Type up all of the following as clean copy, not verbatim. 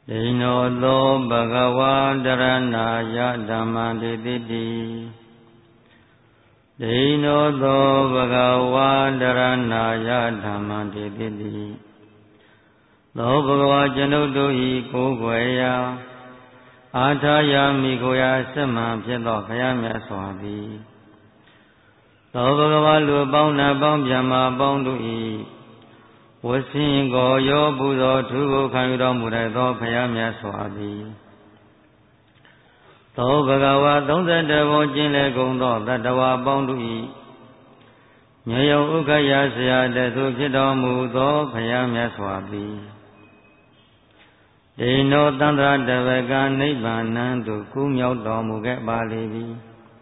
Dino Bhagava Dharanaya Dhammandititi Dino Bhagava Dharanaya Dhammandititi Lo Bhagava Janudui Kogwaya Ataya Mikoya Sama Pyato Kayamya Swati Lo Bhagava Lu Pauna Pampyama Paundui Wasin Goyo Buddha Tugo Kayuda Murado Kayamya Swati Lo Bhagava Donda Devo Jinle Gondo Tatawa Paundui Nyayo Ukaya Saya Desu Pyato Mudo Kayamya Swati Dino Tantra Devaka Nibbanantu Kumyau Domuke Balivi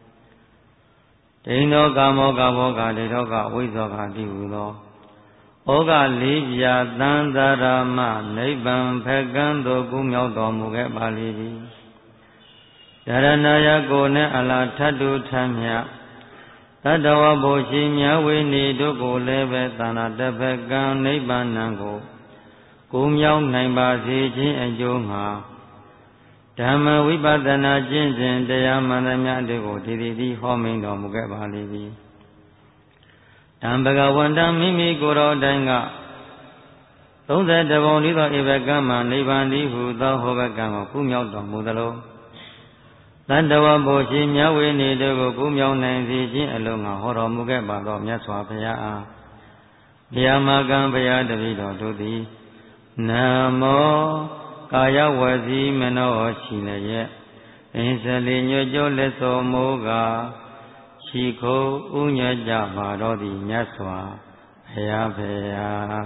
Dino Kamo Kamoka Ditoka Wisoka Divudo Oga Libya Tantarama Nibban Pekanto Kumyau Domuke Balivi Dharanaya Kone Ala Tatu Tamya Tatawa Boshimya Vini Duku Lebe Tana Depekan Nibbananko Kumyau Naimba Siji Ajunga Dhamma Vipadana Jinjin Daya Mandamya Dego Didi Homing Domuke Balivi Dhambaga Wanda Mimi Guru Danga Donda Devonido Ibekama Nibandi Huda Hobekama Kumyau Domudalo Tandawa Boshi Nyawini Dego Kumyau Nainzi Alunga Horomuke Bado Myaswa Paya Yamagan Paya Davido Dudi Namo Kaya Wazi Meno Shileye Insali Nyojo Leso Moga Shiko Unya Jabarodi Nyaswa Paya Paya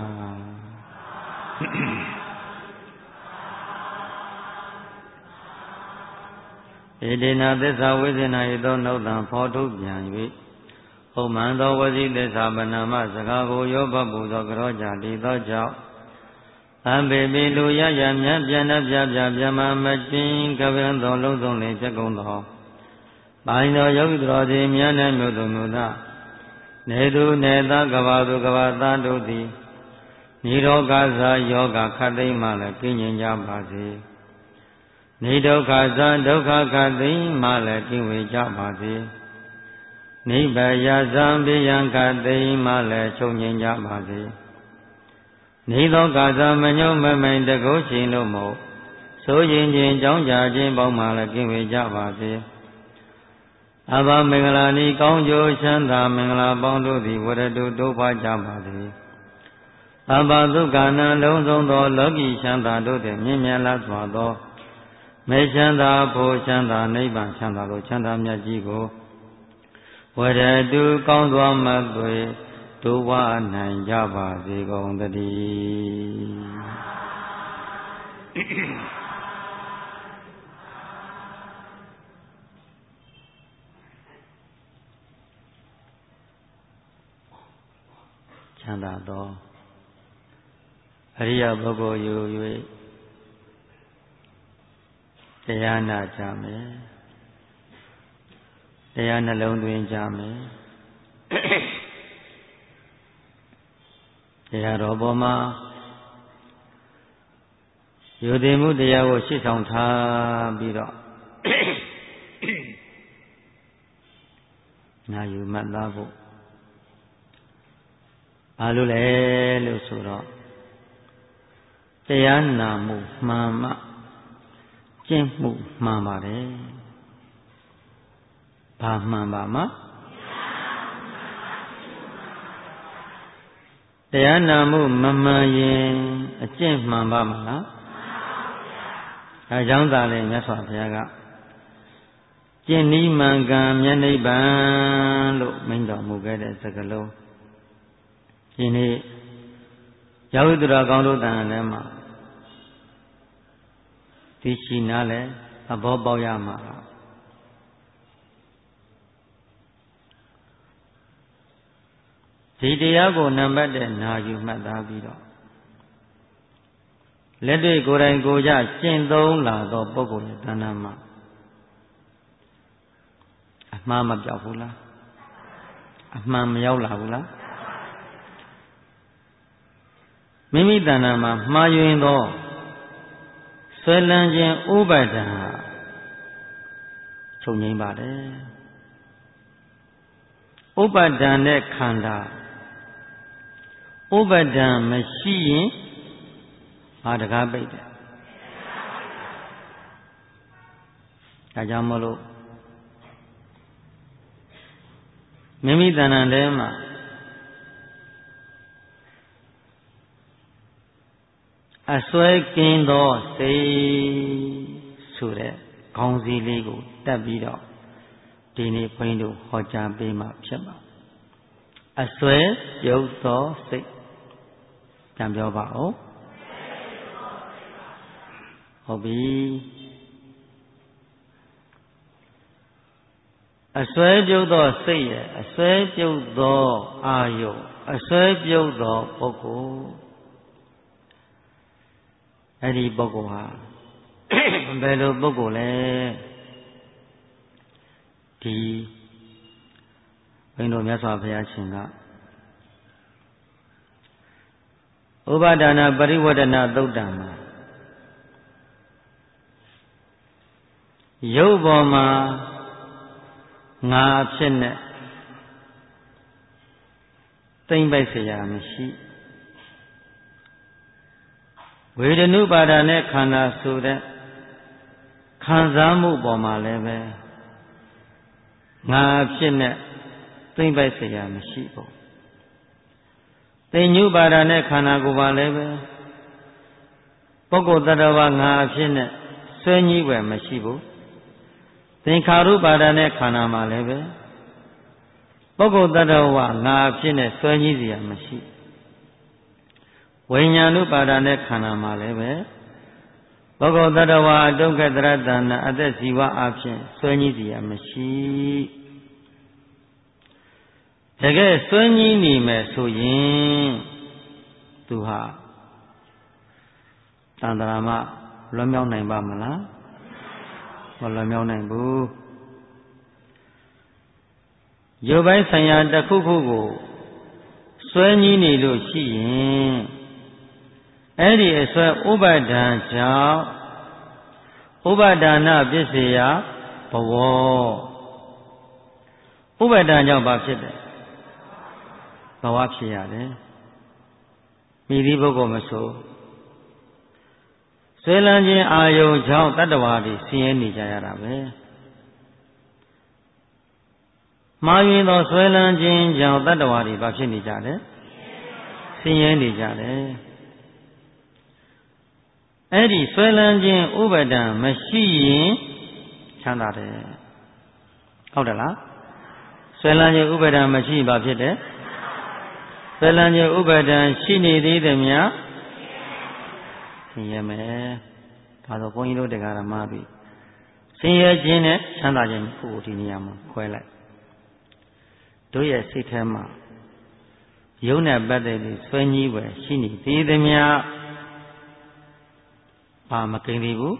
Edina Desa Wizina Ido Nodan Photo Bianwi Omando Wazi Desa Banama Sagago Yoba Budo Groja Dido Jau Ambe Lu Yaya Myapyana Pyama Machin Kavendo Lozon Le Jagondo Baino Yogidrodi Myana Mudu Muda Nedu Neda Gavadu Gavata Dodi Nido Gaza Yoga Kati Mala Kinyin Jabasi Nido Gaza Doka Kati Mala Kinwi Jabasi Nibaya Zambi Yankati Mala Chonyin Jabasi Nido Gaza Manyo Mamain the Goshin no mo. So Yin Jin Jong Jajin Baumala Kinwi Jabasi Abba Mengalani Kongjo Shanta Mengala Bondo di Wadadu Dopa Jabasi Abba Dukana Lozon do Logi Shanta do de Mimyala Swado Me Shanta Po Shanta Neiban Shanta do Shanta Myajigo Wadadu Kongdwa Matwe Tuwa Nan Java Zigondadi Chanda Do Ariya Bhago Yu Dayana Jame Dayana Londwin Jame Daya Roboma Yudimu Dayago Shitong Ta Biro Na Yu Matlabu Alule Lusuro Dayana Mu Mama Jimmu Mama Re Mama Dayana Mu Mama Yin a Jim Mama Ajanda Le Yaswa Piaga Jenny Manga Myani Ban Lo Mindo Mugade Sagalo Jenny Yahudra Gaudo Danema Tishi Nale Abobo Yama Didiago Nambade Na You Madavido Let it go and go ya Chin Dong La Do Bogo Danama Mama Javula Mam Yaula Mimi Danama Mayuindo ဆွဲလန်းခြင်းဥပါဒံချုပ်ငြိမ်းပါတယ်ဥပါဒံနဲ့ခန္ဓာဥပါဒံမရှိရင်ဘာတကားပိတ်တယ်ဒါကြောင့်မလို့မိမိတဏ္ဍာထဲမှာအစွဲကင်းသောစိတ်ဆိုတဲ့ခေါင်းစည်းလေးကိုတက်ပြီးတော့ဒီနေ့ဘုန်းကြီးတို့ဟောကြားပေးမှာဖြစ်ပါအစွဲပြုတ်သောစိတ်ပြန်ပြောပါဦးဟုတ်ပြီအစွဲပြုတ်သောစိတ်ရဲ့အစွဲပြုတ်သောအာယုအစွဲပြုတ်သောပုဂ္ဂိုလ်အဲ့ဒီပုဂ္ဂိုလ်ဟာဘယ်လိုပုဂ္ဂိုလ်လဲဒီဘုန်းတော်မြတ်စွာဘုရားရှင်ကဥပါဒနာပရိဝဒနာသုတ်တံမှာရုပ်ပေါ်မှာငါအဖြစ်နဲ့သိမ့်ပိုက်เสียရမရှိဝေဒနုပါဒနဲ့ခန္ဓာဆိုတဲ့ခံစားမှုပေါ်မှာလည်းပဲငါအဖြစ်နဲ့သိမ့်ပိုက်เสียရမရှိဘူးသိဉ္ညုပါဒနဲ့ခန္ဓာကိုယ်ပါလည်းပဲပုဂ္ဂိုလ်တ attva ငါအဖြစ်နဲ့ဆွဲငြိးွယ်မရှိဘူးသင်္ခါရုပါဒနဲ့ခန္ဓာမှာလည်းပဲပုဂ္ဂိုလ်တ attva ငါအဖြစ်နဲ့ဆွဲငြိးเสียမရှိဝိညာဏုပါဒနဲ့ခန္ဓာမှာလည်းပဲပုဂ္ဂိုလ်တ attva အတုက္ခတရတနာအသက်ဇီဝအဖြစ်ဆွဲငြိးเสียမရှိတကယ်ဆွဲငြိးနေမယ်ဆိုရင်သူဟာတန်ត្រာမလွတ်မြောက်နိုင်ပါမလားမလွတ်မြောက်နိုင်ဘူးရုပ်ပိုင်းဆိုင်ရာတစ်ခုခုကိုဆွဲငြိးနေလို့ရှိရင်အဲ့ဒီအစွဲဥပါဒံကြောင့်ဥပါဒနာပစ္စယဘဝဥပါဒံကြောင့်ဘာဖြစ်တယ်ဘဝဖြစ်ရတယ်မိသည့်ပုဂ္ဂိုလ်မဆိုဆွဲလန်းခြင်းအာယုံကြောင့်တတ္တဝါတွေဆင်းရဲနေကြရတာပဲမှားယွင်းသောဆွဲလန်းခြင်းကြောင့်တတ္တဝါတွေဘာဖြစ်နေကြလဲဆင်းရဲနေကြတယ်အဲ့ဒီဆွဲလန်းခြင်းဥပါဒံမရှိရင်ချမ်းသာတယ်ဟုတ်တယ်လားဆွဲလန်းခြင်းဥပါဒံမရှိဘာဖြစ်တယ်ဆွဲလန်းခြင်းဥပါဒံရှိနေသေးတယ်များဆင်းရဲမယ်ဒါဆိုဘုန်းကြီးတို့တရားဓမ္မပြီဆင်းရဲခြင်းနဲ့ချမ်းသာခြင်းကိုဒီနေရာမှာခွဲလိုက်တို့ရဲ့စိတ်ထဲမှာယုံနဲ့ပတ်သက်ပြီးဆွဲငြိးွယ်ရှိနေသေးတယ်များဘာမကိန်းသေးဘူး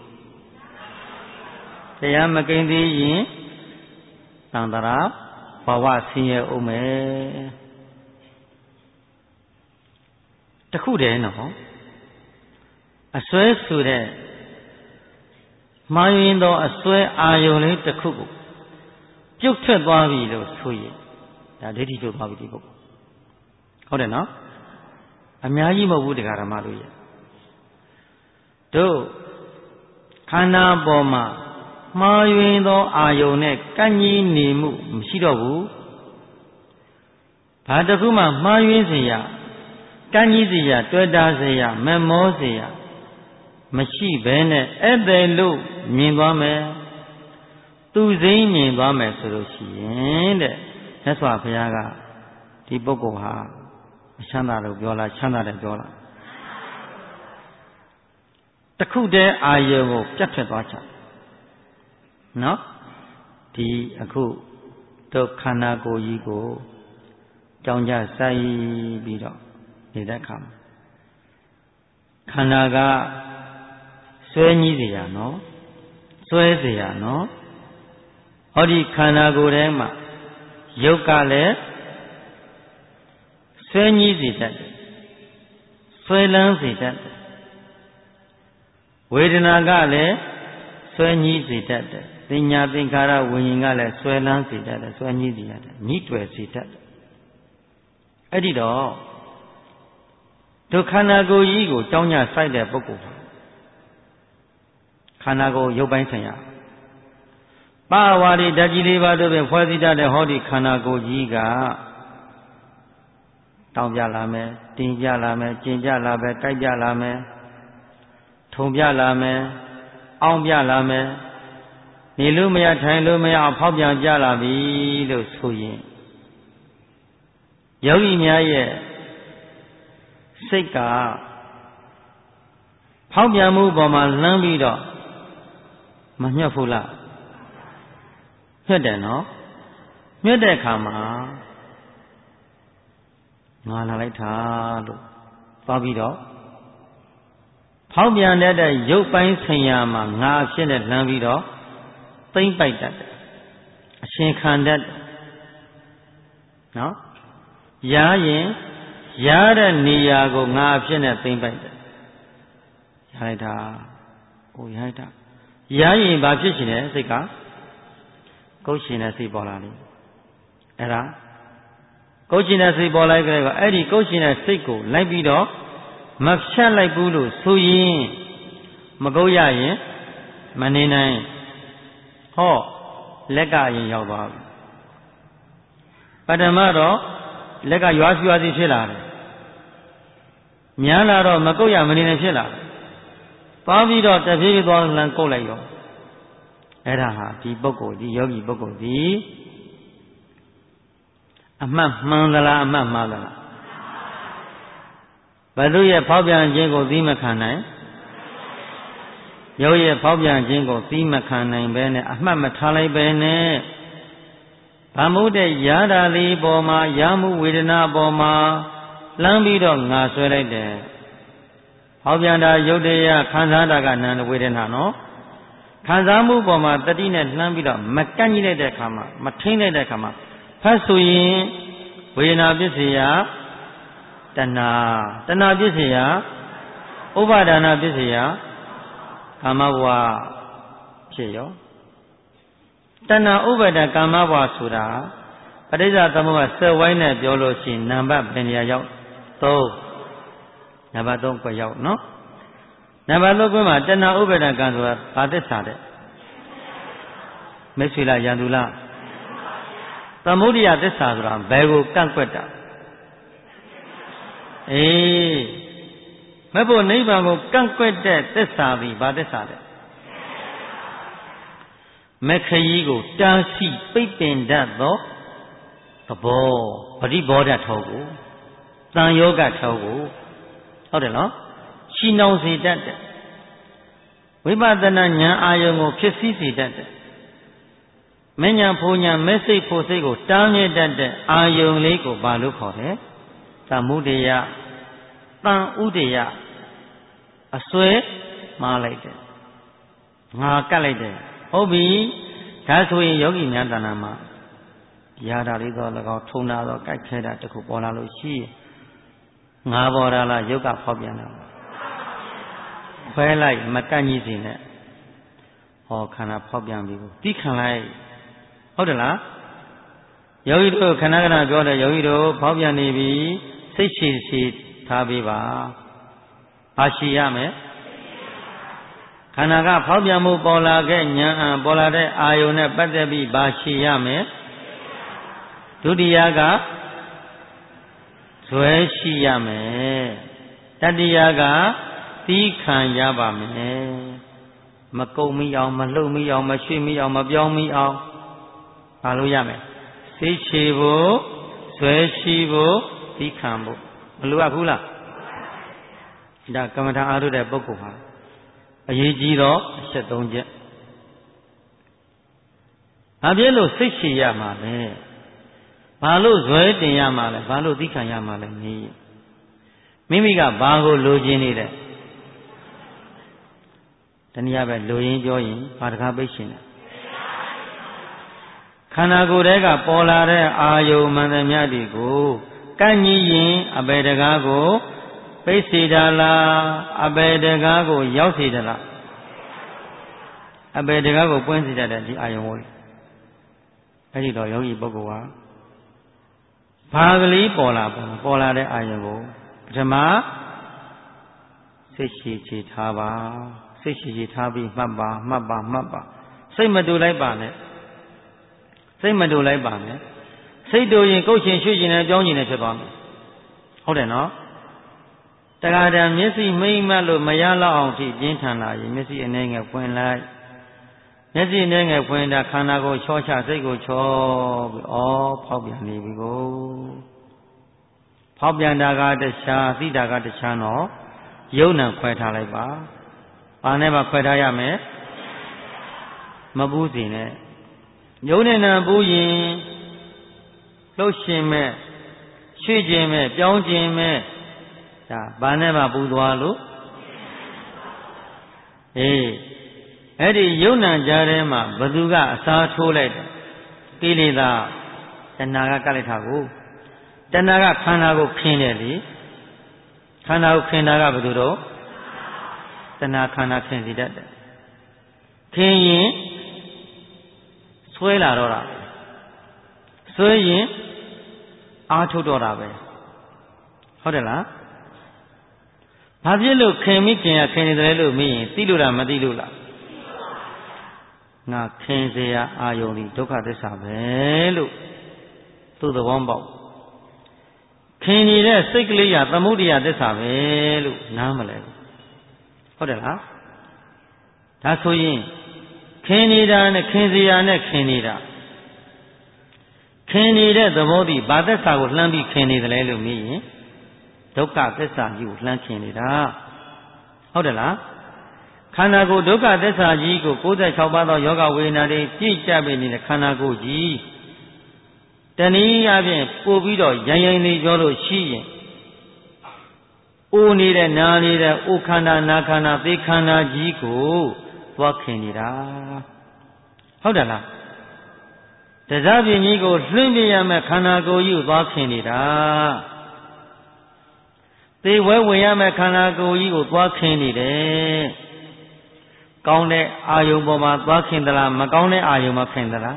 တရားမကိန်းသေးရင်သံတရာဘဝဆင်းရဲအောင်မယ်တခုတည်းနော်အစွဲဆိုတဲ့မှားယွင်းသောအစွဲအာယုံလေးတစ်ခုကိုပြုတ်ထွက်သွားပြီလို့ဆိုရင်ဒါဒိဋ္ဌိချုပ်သွားပြီဒီပုဂ္ဂိုလ်ဟုတ်တယ်နော်အများကြီးမဟုတ်ဘူးတရားဓမ္မတို့ရဲ့တို့ခန္ဓာပေါ်မှာမှားယွင်းသောအာယုံနဲ့ကန့်ကြီးနေမှုမရှိတော့ဘူးဘာတစ်ခုမှမှားယွင်းစေရကန့်ကြီးစေရတွေ့တာစေရမမောစေရမရှိဘဲနဲ့ဧည့်သည်လို့မြင်သွားမယ်သူစိမ့်မြင်သွားမယ်ဆိုလို့ရှိရင်တဲ့မြတ်စွာဘုရားကဒီပုဂ္ဂိုလ်ဟာအချမ်းသာလို့ပြောလားချမ်းသာတယ်ပြောလားတခုတည်းအာယုံကိုပြတ်ထွက်သွားချင်နော်ဒီအခုတို့ခန္ဓာကိုယ်ကြီးကိုကြောင်းကြဆိုင်ပြီးတော့နေတဲ့အခါမှာခန္ဓာကဆွဲငြိစေရနော်ဆွဲစေရနော်ဟောဒီခန္ဓာကိုယ်ထဲမှာယုတ်ကလည်းဆွဲငြိစေတတ်တယ်ဆွဲလန်းစေတတ်တယ်ဝဝေဒနာကလည်းဆွဲညှိစေတတ်တယ်သင်ညာသင်္ခါရဝိညာဉ်ကလည်းဆွဲလန်းစေတတ်တယ်ဆွဲညှိစေရတယ်ညှိတွယ်စေတတ်တယ်အဲ့ဒီတော့ဒုခန္ဓာကိုယ်ကြီးကိုကြောင်းညစိုက်တဲ့ပုဂ္ဂိုလ်ခန္ဓာကိုယ်ရုပ်ပိုင်းဆိုင်ရာပါဝါရီဓာတ်ကြီးလေးပါးတို့ဖြင့်ဖွဲ့စည်းတတ်တဲ့ဟောဒီခန္ဓာကိုယ်ကြီးကတောင်းပြလာမယ်တင်ပြလာမယ်ကျင်ပြလာမယ်ကြိုက်ပြလာမယ်ထုံပြလာမယ်အောင်းပြလာမယ်နေလို့မရထိုင်လို့မရအောင်ဖောက်ပြန်ပြလာပြီလို့ဆိုရင်ယောဂီများရဲ့စိတ်ကဖောက်ပြန်မှုပေါ်မှာလမ်းပြီးတော့မညှက်ဘူးလားညှက်တယ်နော်ညှက်တဲ့အခါမှာငါလာလိုက်တာလို့သွားပြီးတော့ဖောက်ပြန်တဲ့ရုပ်ပိုင်းဆိုင်ရာမှာငါအဖြစ်နဲ့လမ်းပြီးတော့သိမ့်ပိုက်တတ်တယ်အရှင်ခံတတ်တယ်နော်ရရင်ရတဲ့နေရာကိုငါအဖြစ်နဲ့သိမ့်ပိုက်တယ်ရလိုက်တာဟိုရလိုက်တာရရင်ဘာဖြစ်ရှင်လဲစိတ်ကကုတ်ရှင်တဲ့စိတ်ပေါ်လာလိမ့်အဲ့ဒါကုတ်ရှင်တဲ့စိတ်ပေါ်လိုက်ကြတော့အဲ့ဒီကုတ်ရှင်တဲ့စိတ်ကိုလိုက်ပြီးတော့မဖြတ်လိုက်ဘူးလို့ဆိုရင်မကုတ်ရရင်မနေနိုင်ဟောလက်ကရင်ရောက်သွားပြီပထမတော့လက်ကရွာရွာစီဖြစ်လာတယ်များလာတော့မကုတ်ရမနေနိုင်ဖြစ်လာတယ်သွားပြီးတော့တဖြည်းဖြည်းသွားလမ်းကုတ်လိုက်ရောအဲ့ဒါဟာဒီပုဂ္ဂိုလ်ဒီယောဂီပုဂ္ဂိုလ်ဒီအမှတ်မှန်သလားအမှတ်မှားသလားဘယ်သူရဲ့ဖောက်ပြန်ခြင်းကိုသိမခံနိုင်ယောရဲ့ဖောက်ပြန်ခြင်းကိုသိမခံနိုင်ပဲနဲ့အမှတ်မထားလိုက်ပဲနဲ့ဗမှုတဲ့ရတာလေးပေါ်မှာရမှုဝေဒနာပေါ်မှာလမ်းပြီးတော့ငါဆွဲလိုက်တယ်ဖောက်ပြန်တာယုတ်တရားခံစားတာကနာဝေဒနာနော်ခံစားမှုပေါ်မှာတတိနဲ့လှမ်းပြီးတော့မကန့်ကြီးလိုက်တဲ့အခါမှာမထိမ့်လိုက်တဲ့အခါမှာဖတ်ဆိုရင်ဝေဒနာပစ္စယတဏှာပစ္စယဥပါဒနာပစ္စယကာမဘဝဖြစ်ရောတဏှာဥပါဒကာမဘဝဆိုတာပဋိစ္စသမုပ္ပါစက်ဝိုင်းနဲ့ပြောလို့ရှိရင်နံပါတ်ဘယ်နေရာရောက်3နံပါတ်3ကိုရောက်နော်နံပါတ်3ကိုမှာတဏှာဥပါဒကံဆိုတာဘာသစ္စာတဲ့မိတ်ဆွေလားယန္တုလားသမုဒိယသစ္စာဆိုတာဘယ်ကိုကန့်ကွက်တာအေးမဖို့နိဗ္ဗာန်ကိုကန့်ကွက်တဲ့သစ္စာသည်ဘာသစ္စာလဲမခရီးကိုတားဆီးပိတ်ပင်တတ်သောသဘောပရိဘောဓထောကိုသံယောဂထောကိုဟုတ်တယ်နော်ရှင်းအောင်စေတတ်တယ်ဝိပဿနာဉာဏ်အာယုံကိုဖြစ်စည်းစေတတ်တယ်မဉ္ဇဉ်ဖို့ဉာဏ်မစိတ်ဖို့စိတ်ကိုတားမြစ်တတ်တဲ့အာယုံလေးကိုဘာလို့ခေါ်လဲသမုဒယတန်ဥဒယအစွဲမှားလိုက်တယ်ငါကတ်လိုက်တယ်ဟုတ်ပြီဒါဆိုရင်ယောဂီများတဏ္ဍာမှာရတာလေးတော့၎င်းထုံတာတော့ကြိုက်ခဲတာတခုပေါ်လာလို့ရှိရင်ငါပေါ်လာလားယုတ်ကဖောက်ပြန်တာခွဲလိုက်မကန့်ကြီးစီနဲ့ဟောခန္ဓာဖောက်ပြန်ပြီတိခံလိုက်ဟုတ်တယ်လားယောဂီတို့ခဏခဏပြောတယ်ယောဂီတို့ဖောက်ပြန်နေပြီစိတ်ရှိထားပေးပါဘာရှိရမယ်ခန္ဓာကဖောက်ပြန်မှုပေါ်လာခဲ့ဉာဏ်ပေါ်လာတဲ့အာယုန်နဲ့ပတ်သက်ပြီးဘာရှိရမယ်ဒုတိယကဇွဲရှိရမယ်တတိယကသီးခံရပါမယ်မကုံမိအောင်မလှုပ်မိအောင်မရွှေ့မိအောင်မပြောင်းမိအောင်ဘာလို့ရမယ်စိတ်ရှိဖို့ဇွဲရှိဖို့သီးခံဖို့မလိုအပ်ဘူးလားဒါကမ္မထာအားထုတ်တဲ့ပုဂ္ဂိုလ်ဟာအရေးကြီးတော့အချက်3ချက်ဘာဖြစ်လို့စိတ်ရှိရမှာလဲဘာလို့ဇွဲတင်ရမှာလဲဘာလို့သီးခံရမှာလဲမိမိကဘာကိုလိုချင်နေတယ်တနည်းအားဖြင့်လိုရင်းပြောရင်ဘာတကားပိတ်ရှင်လဲခန္ဓာကိုယ်ထဲကပေါ်လာတဲ့အာယုံမှန်သမျှတွေကိုကန့်ကြီးရင်အပေတကားကိုပိတ်စေတာလားအပေတကားကိုရောက်စေတာလားအပေတကားကိုပွင့်စေတတ်တဲ့ဒီအာယုံဝိအဲ့ဒီတော့ယောဂီပုဂ္ဂိုလ်ဟာဘာကလေးပေါ်လာတဲ့အာယုံကိုပထမစိတ်ရှိချေထားပါစိတ်ရှိချေထားပြီးမှတ်ပါစိတ်မတူလိုက်ပါနဲ့စိတ်တူရင်ကုတ်ချင်ရွှေ့ချင်နဲ့ကြောင်းချင်နဲ့ဖြစ်သွားမယ်ဟုတ်တယ်နော်တခါတည်းမျက်စိမိမ့်မှလို့မရလောက်အောင်ထိပြင်းထန်လာရင်မျက်စိအနေငယ်ဖွင့်လိုက်မျက်စိအနေငယ်ဖွင့်တာခန္ဓာကိုချောချစိတ်ကိုချောပြီးဖောက်ပြန်နေပြီကိုဖောက်ပြန်တာကတခြားသိတာကတခြားတော့ယုံ nant ခွဲထားလိုက်ပါဘာနဲ့မှခွဲထားရမယ်မပူးစီနဲ့ယုံနဲ့နံပူးရင်လှုပ်ရှင်မဲ့ရွှေ့ခြင်းမဲ့ပြောင်းခြင်းမဲ့ဒါဘာနဲ့မှပူသွားလို့အဲ့ဒီယုံ nant ကြားထဲမှာဘသူကအစားထိုးလိုက်တယ်ကိလေသာတဏှာကကလိုက်တာကိုတဏှာကခန္ဓာကိုခင်းတယ်လေခန္ဓာကိုခင်းတာကဘယ်သူတော့တဏှာခန္ဓာခင်းစီတတ်တယ်ခင်းရင်ဆွဲလာတော့တာဆွဲရင်အားထုတ်တော့တာပဲဟုတ်တယ်လားဘာဖြစ်လို့ခင်မိခင်ရခင်နေတယ်လို့မေးရင်သိလို့လားမသိလို့လားငါခင်เสียအာယုန်ဒီဒုက္ခသစ္စာပဲလို့သူ့သဘောပေါက်ခင်နေတဲ့စိတ်ကလေးရသမုဒိယသစ္စာပဲလို့နားမလဲဟုတ်တယ်လားဒါဆိုရင်ခင်နေတာနဲ့ခင်เสียနဲ့ခင်နေတာခင်နေတဲ့သဘောဒီဘာသစ္စာကိုလှမ်းပြီးခင်နေတယ်လဲလို့မေးရင်ဒုက္ခသစ္စာကြီးကိုလှမ်းခင်နေတာဟုတ်တယ်လားခန္ဓာကိုယ်ဒုက္ခသစ္စာကြီးကို96ပါးသောယောဂဝေဒနာတွေပြည့်ကျပ်ပြီးနေတဲ့ခန္ဓာကိုယ်ကြီးတနည်းအားဖြင့်ပို့ပြီးတော့ရိုင်းနေပြောလို့ရှိရင်အိုနေတဲ့နာနေတဲ့အိုခန္ဓာနာခန္ဓာသေခန္ဓာကြီးကိုသွားခင်နေတာဟုတ်တယ်လားတစားပြင်းကြီးကိုလွှင့်ပြရမယ်ခန္ဓာကိုယ်ကြီးကိုသွားခင်နေတာသေဝဲဝင်ရမယ်ခန္ဓာကိုယ်ကြီးကိုသွားခင်နေတယ်ကောင်းတဲ့အာယုံပေါ်မှာသွားခင်သလားမကောင်းတဲ့အာယုံမှာခင်သလား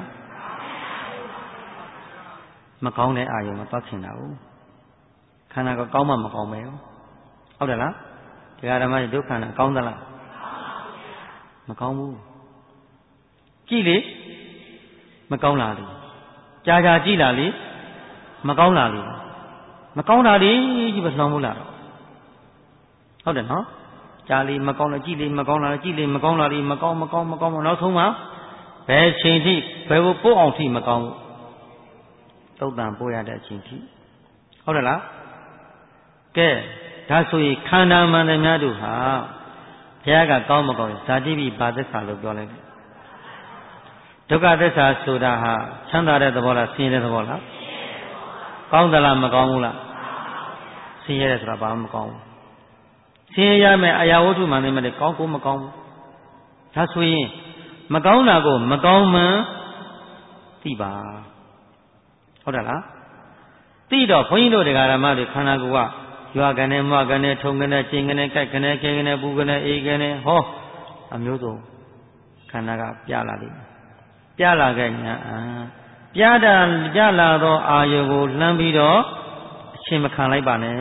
မကောင်းတဲ့အာယုံမှာသွားခင်တာ哦ခန္ဓာကကောင်းမှမကောင်းပဲဟုတ်တယ်လားတရားဓမ္မတွေဒုက္ခနာကောင်းသလားမကောင်းဘူးကြည့်လေမကောင်းလားလေကြာကြာကြည့်လာလေမကောင်းလားလေမကောင်းတာလေကြီးပဲလှောင်မို့လားတော့ဟုတ်တယ်နော်ကြာလေမကောင်းလားကြည့်လေမကောင်းလားကြည့်လေမကောင်းလားလေမကောင်းနောက်ဆုံးမှာဘယ်ချိန်ထိဘယ်ကိုပို့အောင်ထိမကောင်းဘူးသုတ်တန်ပို့ရတဲ့အချိန်ထိဟုတ်တယ်လားကဲဒါဆိုရင်ခန္ဓာမှန်တယ်များတို့ဟာဘုရားကကောင်းမကောင်းဇာတိပိဘာသစ္စာလို့ပြောလိုက်တယ်ဒုက္ခသစ္စာဆိုတာဟာချမ်းသာတဲ့သဘောလားဆင်းရဲတဲ့သဘောလားကောင်းသလားမကောင်းဘူးလားဆင်းရဲတယ်ဆိုတာဘာမှမကောင်းဘူးဆင်းရဲရမယ်အရာဝတ္ထုမှန်တယ်မတဲ့ကောင်းကိုမကောင်းဘူးဒါဆိုရင်မကောင်းတာကိုမကောင်းမှန်သိပါဟုတ်တယ်လားသိတော့ဘုန်းကြီးတို့တရားဓမ္မတွေခန္ဓာကိုယ်ကရွာကနေမွားကနေထုံကနေကျင်ကနေကြိုက်ကနေခဲကနေပူကနေအေးကနေဟောအမျိုးစုံခန္ဓာကပြလာလိမ့်မယ်ပြလာခဲ့ညာပြလာသောအာယုကိုလှမ်းပြီးတော့အချိန်မခံလိုက်ပါနဲ့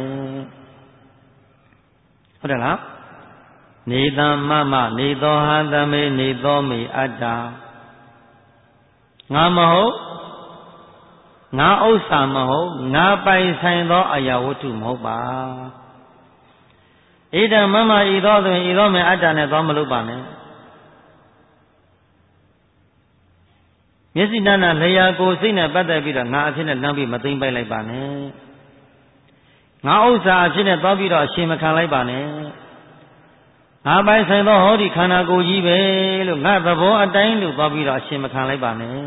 ဟုတ်တယ်လားနေတံမနေသောဟာသမေနေသောမေအတ္တာငါမဟုတ်ငါဥစ္စာမဟုတ်ငါပိုင်ဆိုင်သောအရာဝတ္ထုမဟုတ်ပါဣဒံမမဤသောဆိုရင်ဤသောမေအတ္တနဲ့သောမလုပ်ပါနဲ့မျက်စိနာနာလျာကိုစိတ်နဲ့ပတ်သက်ပြီးတော့ငါအဖြစ်နဲ့လှမ်းပြီးမသိမ့်ပိုက်လိုက်ပါနဲ့ငါဥစ္စာအဖြစ်နဲ့သွားပြီးတော့အရှင်မခံလိုက်ပါနဲ့ငါပိုင်ဆိုင်သောဟောဒီခန္ဓာကိုယ်ကြီးပဲလို့ငါသဘောအတိုင်းလို့သွားပြီးတော့အရှင်မခံလိုက်ပါနဲ့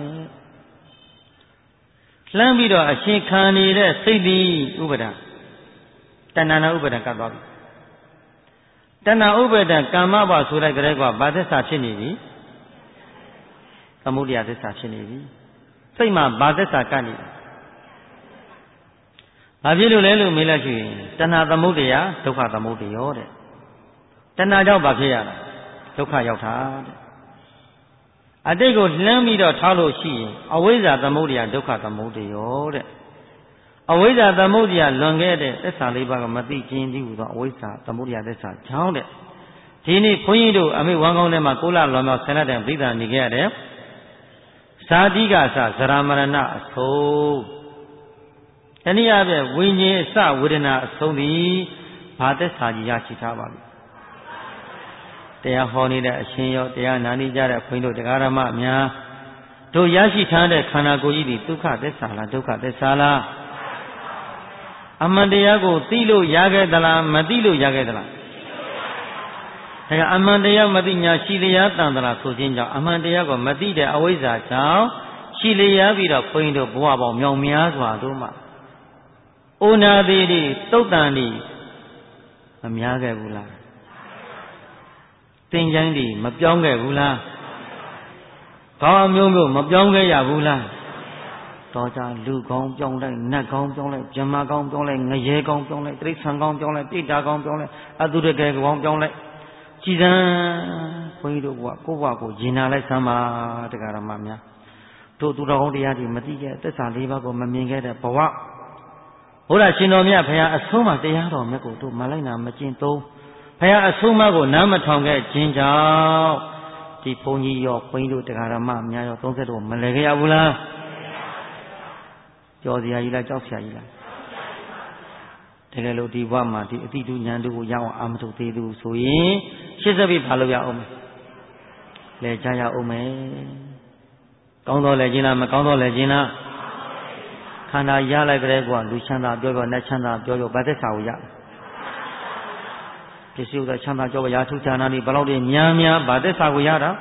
လှမ်းပြီးတော့အရှင်ခံနေတဲ့စိတ်သည်ဥပါဒံတဏှာနာဥပါဒံကပ်သွားပြီတဏှာဥပါဒံကာမဘဆိုတဲ့ကြဲကဘာသစ္စာဖြစ်နေပြီသမုဒိယသစ္စာဖြစ်နေပြီစိတ်မှာဘာသစ္စာကပ်နေတယ်ဘာဖြစ်လို့လဲလို့မေးလိုက်ရင်တဏှာသမုဒိယဒုက္ခသမုဒိယောတဲ့တဏှာကြောင့်ဘာဖြစ်ရလဲဒုက္ခရောက်တာတဲ့အတိတ်ကိုလှမ်းပြီးတော့ထားလို့ရှိရင်အဝိဇ္ဇာသမုဒ္ဒရာဒုက္ခသမုဒ္ဒယောတဲ့အဝိဇ္ဇာသမုဒ္ဒရာလွန်ခဲ့တဲ့သစ္စာလေးပါးကမသိခြင်းတည်းဟူသောအဝိဇ္ဇာသမုဒ္ဒရာသစ္စာကြောင့်တဲ့ဒီနေ့ဘုန်းကြီးတို့အမိဝမ်းကောင်းထဲမှာ6လလွန်မြောက်ဆယ်လတဲ့ပြိဿာနေခဲ့ရတယ်ဇာတိကအစဇရာမရဏအဆုံးတနည်းအားဖြင့်ဝိညာဉ်အစဝေဒနာအဆုံးသည်ဘာသစ္စာကြီးရရှိထားပါပြီတရားဟောနေတဲ့အရှင်ရောတရားနာနေကြတဲ့ဘုန်းကြီးတို့တရားဓမ္မများတို့ရရှိထားတဲ့ခန္ဓာကိုယ်ကြီးဒီဒုက္ခသစ္စာလားဒုက္ခသစ္စာလားအမှန်တရားကိုသိလို့ရခဲ့သလားမသိလို့ရခဲ့သလားဒါကအမှန်တရားမသိညာရှိလျာတန်သလားဆိုခြင်းကြောင့်အမှန်တရားကိုမသိတဲ့အဝိဇ္ဇာကြောင့်ရှိလျာပြီးတော့ဘုန်းကြီးတို့ဘဝပေါင်းမြောင်များစွာတို့မှာအိုနာသေးတွေတုတ်တန်တွေမများခဲ့ဘူးလားသင်္ချိုင်းတွေမပြောင်းခဲ့ဘူးလားခေါင်းမျိုးမျိုးမပြောင်းခဲ့ရဘူးလားတော်ကြလူကောင်းပြောင်းလိုက်နတ်ကောင်းပြောင်းလိုက်ဂျမကောင်းပြောင်းလိုက်ငရဲကောင်းပြောင်းလိုက်တိရစ္ဆာန်ကောင်းပြောင်းလိုက်ပိဋ္ဌာကောင်းပြောင်းလိုက်အတုရကေကောင်းပြောင်းလိုက်ကြည်စံဘုန်းကြီးတို့ကကိုယ့်ဘဝကိုယဉ်နာလိုက်စမ်းပါတရားဓမ္မများတို့သူတော်ကောင်းတရားတွေမသိခဲ့သစ္စာ၄ပါးကိုမမြင်ခဲ့တဲ့ဘဝဘုရားရှင်တော်မြတ်ဘုရားအဆုံးအမတရားတော်မြတ်ကိုတို့မလိုက်နာမကျင့်သုံးဘုရားအဆုံးအမကိုနားမထောင်ခဲ့ခြင်းကြောင့်ဒီဘုန်းကြီးရောဘုန်းကြီးတို့တရားဓမ္မများရော30တို့မလဲခဲ့ရဘူးလားကြော်စရာကြီးလားကြောက်စရာကြီးလားတကယ်လို့ဒီဘဝမှာဒီအတိတုဉာဏ်တို့ကိုရအောင်အာမထုတ်သေးသူဆိုရင်ရှင်းစပြီးဘာလို့ရအောင်လဲကြရအောင်မယ်ကောင်းတော့လဲခြင်းလားမကောင်းတော့လဲခြင်းလားခန္ဓာရလိုက်ကြတဲ့ကွာလူချမ်းသာပြောနတ်ချမ်းသာပြောဗတ်သက်စာကိုရပစ္စည်းဥစ္စာချမ်းသာကြောရာထုချာနာနေဘယ်လောက်တွေများဗတ်သက်စာကိုရတာ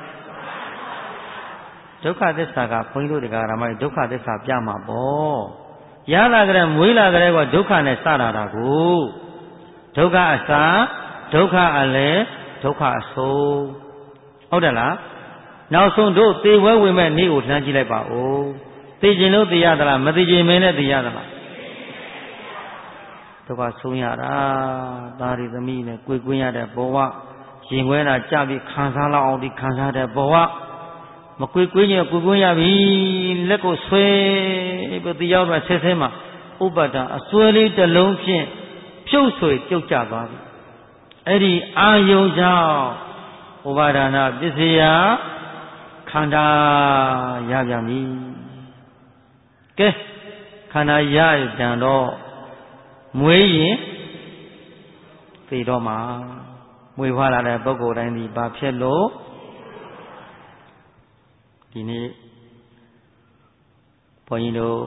ဒုက္ခသစ္စာကဘုန်းကြီးတို့တရားဓမ္မတွေဒုက္ခသစ္စာပြမှာပေါ့ရလာကြတဲ့မွေးလာကြတဲ့ကဒုက္ခနဲ့စတာတာကိုဒုက္ခအစာဒုက္ခအလဲဒုက္ခအဆုံးဟုတ်တယ်လားနောက်ဆုံးတို့သေဝဲဝင်မဲ့နေ့ကိုလှမ်းကြည့်လိုက်ပါဦးသိခြင်းလို့သိရသလားမသိခြင်းမင်းနဲ့သိရသလားဒုက္ခဆုံးရတာသားရီသမီးနဲ့ကိုယ်ရတဲ့ဘဝရင်ခွဲတာကြပြီးခံစားလောက်အောင်ဒီခံစားတဲ့ဘဝမကွေးရင်ကိုယ်ရပြီလက်ကိုဆွဲပြီးတရားတော်ဆဲဆဲမှာဥပဒ္ဒအစွဲလေးတစ်လုံးဖြင့်ဖြုတ်ဆွေပြုတ်ကျသွားပြီအဲ့ဒီအာယုံကြောင့်ဥပါဒနာပစ္စယခန္ဓာရပြန်ပြီကဲခန္ဓာရကြံတော့မွေးရင်သိတော့မှာမွေဖွားလာတဲ့ပုဂ္ဂိုလ်တိုင်းဒီဘာဖြစ်လို့ဒီနေ့ဘုန်းကြီးတို့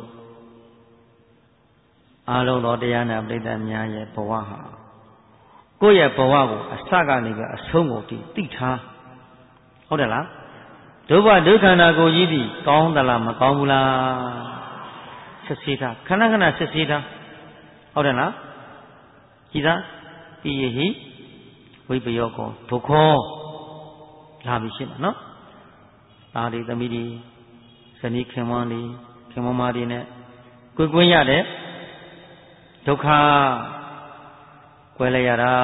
အားလုံးသောတရားနာပရိသတ်များရဲ့ဘဝဟာကိုယ့်ရဲ့ဘဝကိုအစကနေပြီးအဆုံးကိုသိထားဟုတ်တယ်လားဒုက္ခဒုက္ခနာကိုကြီးသည်ကောင်းသလားမကောင်းဘူးလားစစ်ဆေးတာခဏခဏစစ်ဆေးတာဟုတ်တယ်လားကြည်သာတိယဟိဝိပယောကောဒုက္ခလာပြီရှင်းပါနော်သားတွေသမီးတွေဇနီးခင်မွန်းတွေခင်မွန်းမတွေနဲ့ကိုယ်ရတဲ့ဒုက္ခကွဲလိုက်ရတာ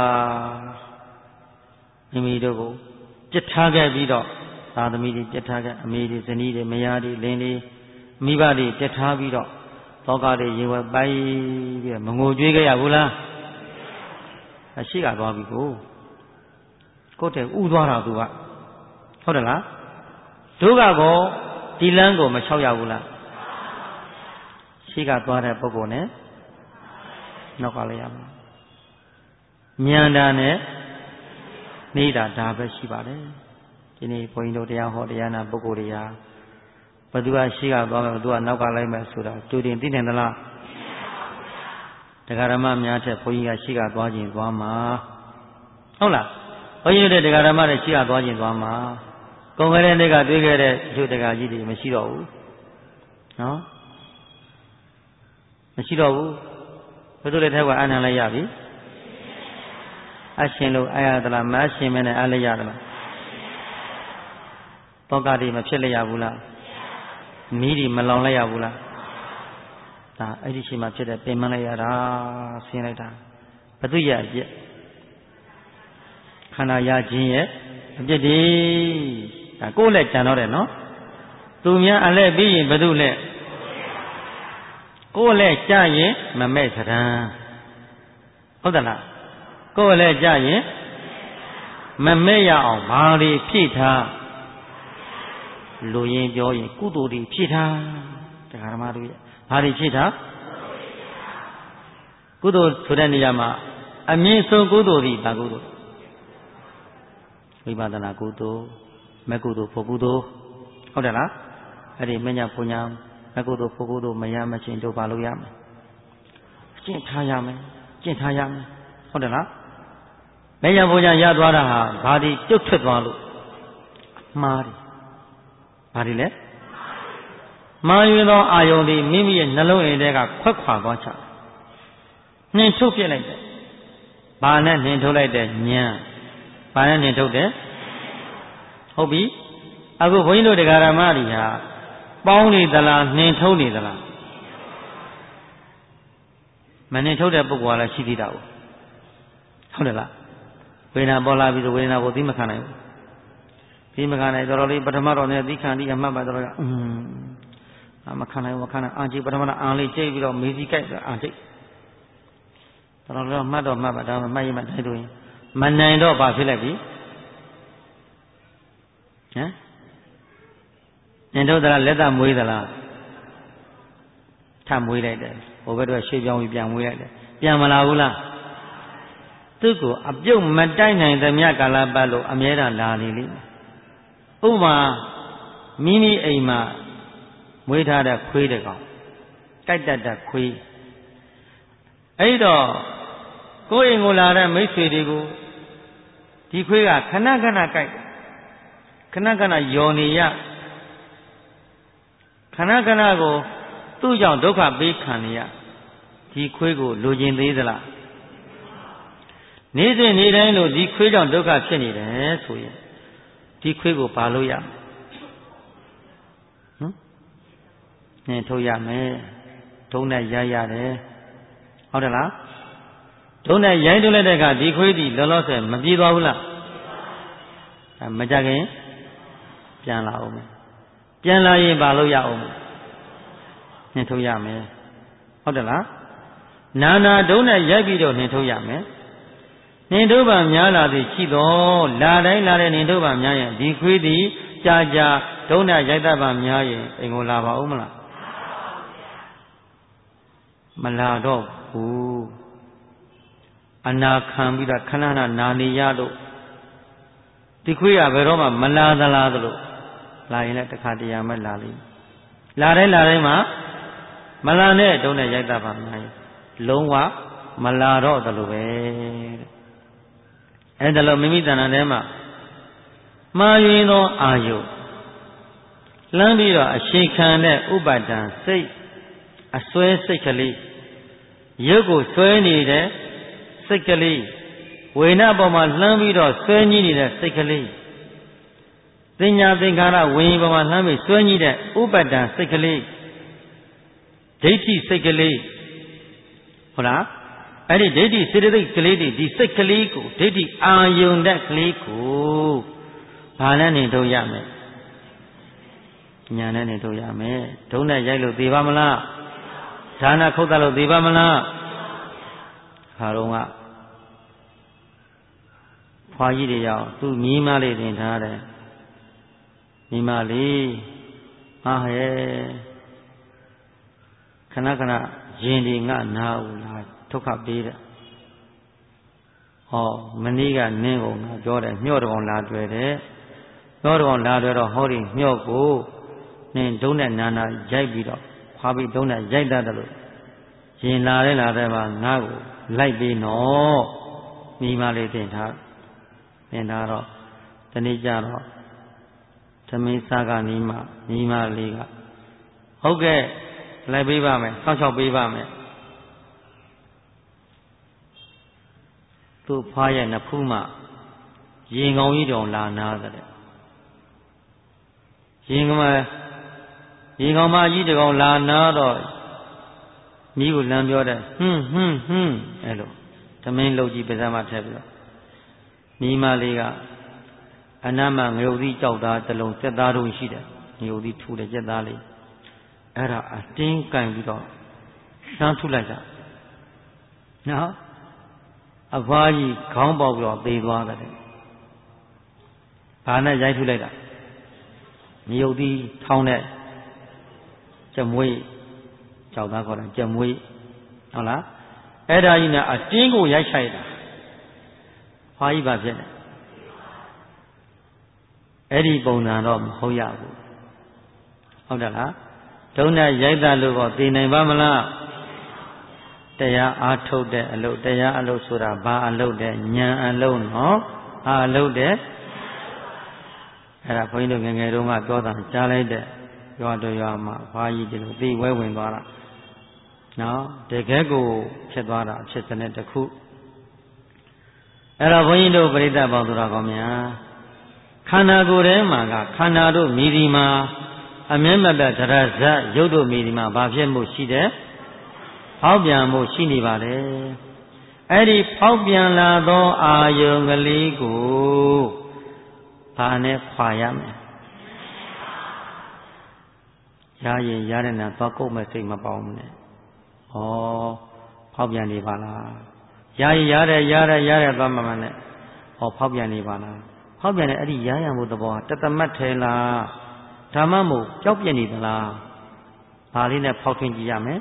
မိမိတို့ကိုပြစ်ထားခဲ့ပြီးတော့သားသမီးတွေပြစ်ထားခဲ့အမေတွေဇနီးတွေမယားတွေလင်းတွေမိဘတွေပြစ်ထားပြီးတော့သောကတွေရေဝဲပိုက်ပြီးမငိုကြွေးခဲ့ရဘူးလားအရှိကသွားပြီကိုယ်တည်းဥသွားတာသူကဟုတ်တယ်လားဒုက္ခကိုဒီလမ်းကိုမလျှောက်ရဘူးလားရှိကသွားတဲ့ပုဂ္ဂိုလ်နဲ့နောက်ကလည်းရမှာဉာဏ်တာနဲ့နေတာဒါပဲရှိပါတယ်ဒီနေ့ဘုန်းကြီးတို့တရားဟောတရားနာပုဂ္ဂိုလ်တွေဟာဘယ်သူကရှိကသွားမယ်ဘယ်သူကနောက်ကလိုက်မယ်ဆိုတာကြိုတင်သိနိုင်သလားတရားဓမ္မများထက်ဘုန်းကြီးကရှိကသွားခြင်းသွားမှာဟုတ်လားဘုန်းကြီးတို့တရားဓမ္မတွေရှိကသွားခြင်းသွားမှာကုန်ခဲ့တဲ့နေ့ကတွေးခဲ့တဲ့လူတရားကြီးတွေမရှိတော့ဘူးနော်မရှိတော့ဘူးဘယ်သူလဲထဲကအနံလိုက်ရပြီအရှင်လို့အားရသလားမအရှင်မနဲ့အားလိုက်ရသလားတောကတိမဖြစ်လိုက်ရဘူးလားမီးဒီမလောင်လိုက်ရဘူးလားဒါအဲ့ဒီချိန်မှာဖြစ်တဲ့ပင်မလိုက်ရတာဆင်းလိုက်တာဘသူရအပြစ်ခန္ဓာရခြင်းရဲ့အပြစ်ဒီဒါကိုယ်လည်းကြံတော့တယ်နော်သူများအလဲပြီးရင်ဘယ်သူလဲကိုယ်လဲကြရင်မမဲ့စရံဟုတ်တယ်လားကိုယ်လဲကြရင်မမဲ့ရအောင်ဘာတွေဖြည့်ထားလူရင်းပြောရင်ကုသိုလ်တွေဖြည့်ထားတရားဓမ္မတို့ရဲ့ဘာတွေဖြည့်ထားကုသိုလ်ဆိုတဲ့နေရာမှာအမြင့်ဆုံးကုသိုလ်ဒီဘာကုသိုလ်ဝိပဿနာကုသိုလ်မကုသိုလ်ဖို့ကုသိုလ်ဟုတ်တယ်လားအဲ့ဒီမညာပညာမကုသိုလ်ဖို့ကုသိုလ်မရမချင်းတို့ဘာလို့ရမလဲကျင့်ထားရမယ်ကျင့်ထားရမယ်ဟုတ်တယ်လားမညာပညာရသွားတာဟာဘာဒီပြုတ်ထွက်သွားလို့မှားတယ်ဘာဒီလဲမှားယွင်းသောအာယုန်ဒီမိမိရဲ့နှလုံးအိမ်ထဲကခွက်ခွာသွားချနှင်ထုတ်ပြလိုက်တယ်ဘာနဲ့နှင်ထုတ်လိုက်တယ်ဉာဏ်ဘာနဲ့နှင်ထုတ်တယ်ဟုတ်ပြီအခုဘုန်းကြီးတို့တရားဓမ္မတွေဟာပေါင်းနေသလားနှင်ထုတ်နေသလားမနှင်ထုတ်တဲ့ပုဂ္ဂိုလ်ကလည်းရှိသေးတာဟုတ်တယ်လားဝေဒနာပေါ်လာပြီးဆိုဝေဒနာကိုသိမခံနိုင်ဘူးသိမခံနိုင်တော်တော်လေးပထမတော့လည်းသိခံပြီးအမှတ်ပါတော်တော်မခံနိုင်အာကြည့်ပထမတော့အာလေးကျိတ်ပြီးတော့မေးစီကြိုက်အာကြိတ်တော်တော်လေးမှတ်တော့မှတ်ပါဒါမှမှတ်ရင်မှတိုင်းလို့ရင်မနိုင်တော့ဘာဖြစ်လိုက်ပြီဟမ်နှင်ထုတ်သလားလက်သမွေးသလားထမွေးလိုက်တယ်ဟိုဘက်တော့ရှေ့ပြောင်းပြီးပြန်မွေးလိုက်တယ်ပြန်မလာဘူးလားသူ့ကိုအပြုတ်မတိုက်နိုင်သမျှကာလပတ်လို့အမြဲတမ်းလာနေလိမ့်မယ်ဥပမာမိမိအိမ်မှာမွေးထားတဲ့ခွေးတကောင်ကြိုက်တတ်တဲ့ခွေးအဲ့တော့ကိုယ်အိမ်ကိုလာတဲ့မိတ်ဆွေတွေကိုဒီခွေးကခဏခဏကြိုက်ခဏခဏယော်နေရခဏခဏကိုသူ့ကြောင့်ဒုက္ခပေးခံနေရဒီခွေးကိုလိုချင်သေးသလားနေ့စဉ်နေ့တိုင်းလို့ဒီခွေးကြောင့်ဒုက္ခဖြစ်နေတယ်ဆိုရင်ဒီခွေးကိုဘာလို့ရနှင်ထုတ်ရမယ်ဒုံနဲ့ရိုက်ရတယ်ဟုတ်တယ်လားဒုံနဲ့ရိုက်ထုတ်လိုက်တဲ့အခါဒီခွေးဒီလောလောဆယ်မပြေသွားဘူးလားမကြခင်ပြန်လာအောင်ပြန်လာရင်ဘာလို့ရအောင်နှင်ထုတ်ရမယ်ဟုတ်တယ်လားနာနာဒုံနဲ့ရိုက်ပြီးတော့နှင်ထုတ်ရမယ်နှင်ထုတ်ပါများလာသည်ရှိတော့လာတိုင်းလာတဲ့နှင်ထုတ်ပါများရင်ဒီခွေးသည်ကြာကြာဒုံနဲ့ရိုက်တတ်ပါများရင်အိမ်ကိုလာပါဦးမလားမလာတော့ဘူးအနာခံပြီးတော့ခဏခဏနာနေရလို့ဒီခွေးကဘယ်တော့မှမလာသလားသလိုလာရင်လည်းတစ်ခါတရံမဲ့လာလိမ့်လာတိုင်းမှာမလာနဲ့ဒုံနဲ့ရိုက်တတ်ပါများရင်လုံးဝမလာတော့သလိုပဲအဲ့ဒါလို့မိမိတဏ္ဍာထဲမှာမှားယွင်းသောအာယုလမ်းပြီးတော့အရှိခံတဲ့ဥပါဒံစိတ်အစွဲစိတ်ကလေးရုပ်ကိုစွဲနေတဲ့စိတ်ကလေးဝေဒနာပေါ်မှာလှမ်းပြီးတော့စွဲညှိနေတဲ့စိတ်ကလေးသင်ညာသင်္ခါရဝိညာဉ်ပေါ်မှာလှမ်းပြီးစွဲညှိတဲ့ဥပါဒံစိတ်ကလေးဒိဋ္ဌိစိတ်ကလေးဟုတ်လားအဲ့ဒီဒိဋ္ဌိစေတသိက်ကလေးတွေဒီစိတ်ကလေးကိုဒိဋ္ဌိအာယုန်တဲ့ကလေးကိုဘာနဲ့နေထုတ်ရမယ်ညာနဲ့နေထုတ်ရမယ်ဒုံနဲ့ရိုက်လို့သေပါမလားဒါနခုတ်တယ်လို့သေပါမလားခါတော့ကဖွာကြီးတွေရောက်သူ့မိမလေးတင်ထားတယ်မိမလေးဟာဟဲ့ခဏခဏရင်ဒီငါနာဦးလားဒုက္ခပေးတယ်ဟောမနေ့ကနင်းကုန်ငါပြောတယ်ညှော့တော်လာတွေ့တယ်ညှော့တော်လာတွေ့တော့ဟောဒီညှော့ကိုနင်းဒုံနဲ့နာနာရိုက်ပြီးတော့ခွာပြီးဒုံနဲ့ရိုက်တတ်တယ်လို့ရင်လာတဲ့မှာငါ့ကိုလိုက်ပြီးနော်မိမလေးတင်ထားတော့တနေ့ကျတော့သမီးစားကနီးမှမိမလေးကဟုတ်ကဲ့လိုက်ပေးပါမယ်ဆောက်ရှောက်ပေးပါမယ်သူ့ဖွားရဲ့နှစ်ဖူးမှရင်ကောင်းကြီးတောင်လာနာတဲ့ရင်ကောင်းမကြီးတကောင်လာနာတော့မိကိုလမ်းပြောတယ်ဟွန်းအဲ့လိုသမင်းလုပ်ကြီးပါးစပ်မှာထည့်ပြီးတော့မိမလေးကအနမ်းမှငရုတ်သီးကြောက်သားတစ်လုံးစက်သားတုံးရှိတယ် nhiều đi thu để chết ta đi ra tiếng cành bị đó sáng thu lại sao nó vài gì không bao giờ tì qua cái đấy bà này giải thu lại đó nhiều đi thâu này chậm muối chào ta gọi là chậm muối好啦အဲ့ဒါကြီးနဲ့အတင်းကိုရိုက်ဆိုင်တာဘာကြီးပါဖြစ်လဲအဲ့ဒီပုံစံတော့မဟုတ်ရဘူးဟုတ်တယ်လားဒုံနဲ့ရိုက်တာလို့တော့သိနိုင်ပါမလားတရားအားထုတ်တဲ့အလုပ်တရားအလုပ်ဆိုတာဘာအလုပ်တဲ့ဉာဏ်အလုပ်နော်ဘာအလုပ်တဲ့အဲ့ဒါဘုန်းကြီးတို့ငယ်ငယ်တုန်းကပြောတာကြားလိုက်တဲ့ရွာတော်ရွာမှာဘာကြီးဒီလိုသိဝဲဝင်သွားတာနော်တကယ်ကိုဖြစ်သွားတာဖြစ်တဲ့တစ်ခုအဲ့တော့ဘုန်းကြီးတို့ပြိဿပေါင်းသူတော်ကောင်းများခန္ဓာကိုယ်ထဲမှာကခန္ဓာတို့မိဒီမှာအမြဲမပြတ်သရဇတ်ရုပ်တို့မိဒီမှာဘာဖြစ်မှုရှိတယ်ဖောက်ပြန်မှုရှိနေပါတယ်အဲ့ဒီဖောက်ပြန်လာသောအာယုံကလေးကိုဘာနဲ့ခွာရမလဲရရင်ရတဲ့နာသွားကုန်မဲ့စိတ်မပေါင်းဘူးနဲ့ဩဖောက်ပြန်နေပါလားရရင်ရတယ်သွားမှနဲ့ဩဖောက်ပြန်နေပါလားဖောက်ပြန်တဲ့အဲ့ဒီရရမှုသဘောဟာတသမတ်ထဲလားဓမ္မမို့ကြောက်ပြနေသလားဒါလေးနဲ့ဖောက်ထွင်းကြည့်ရမယ်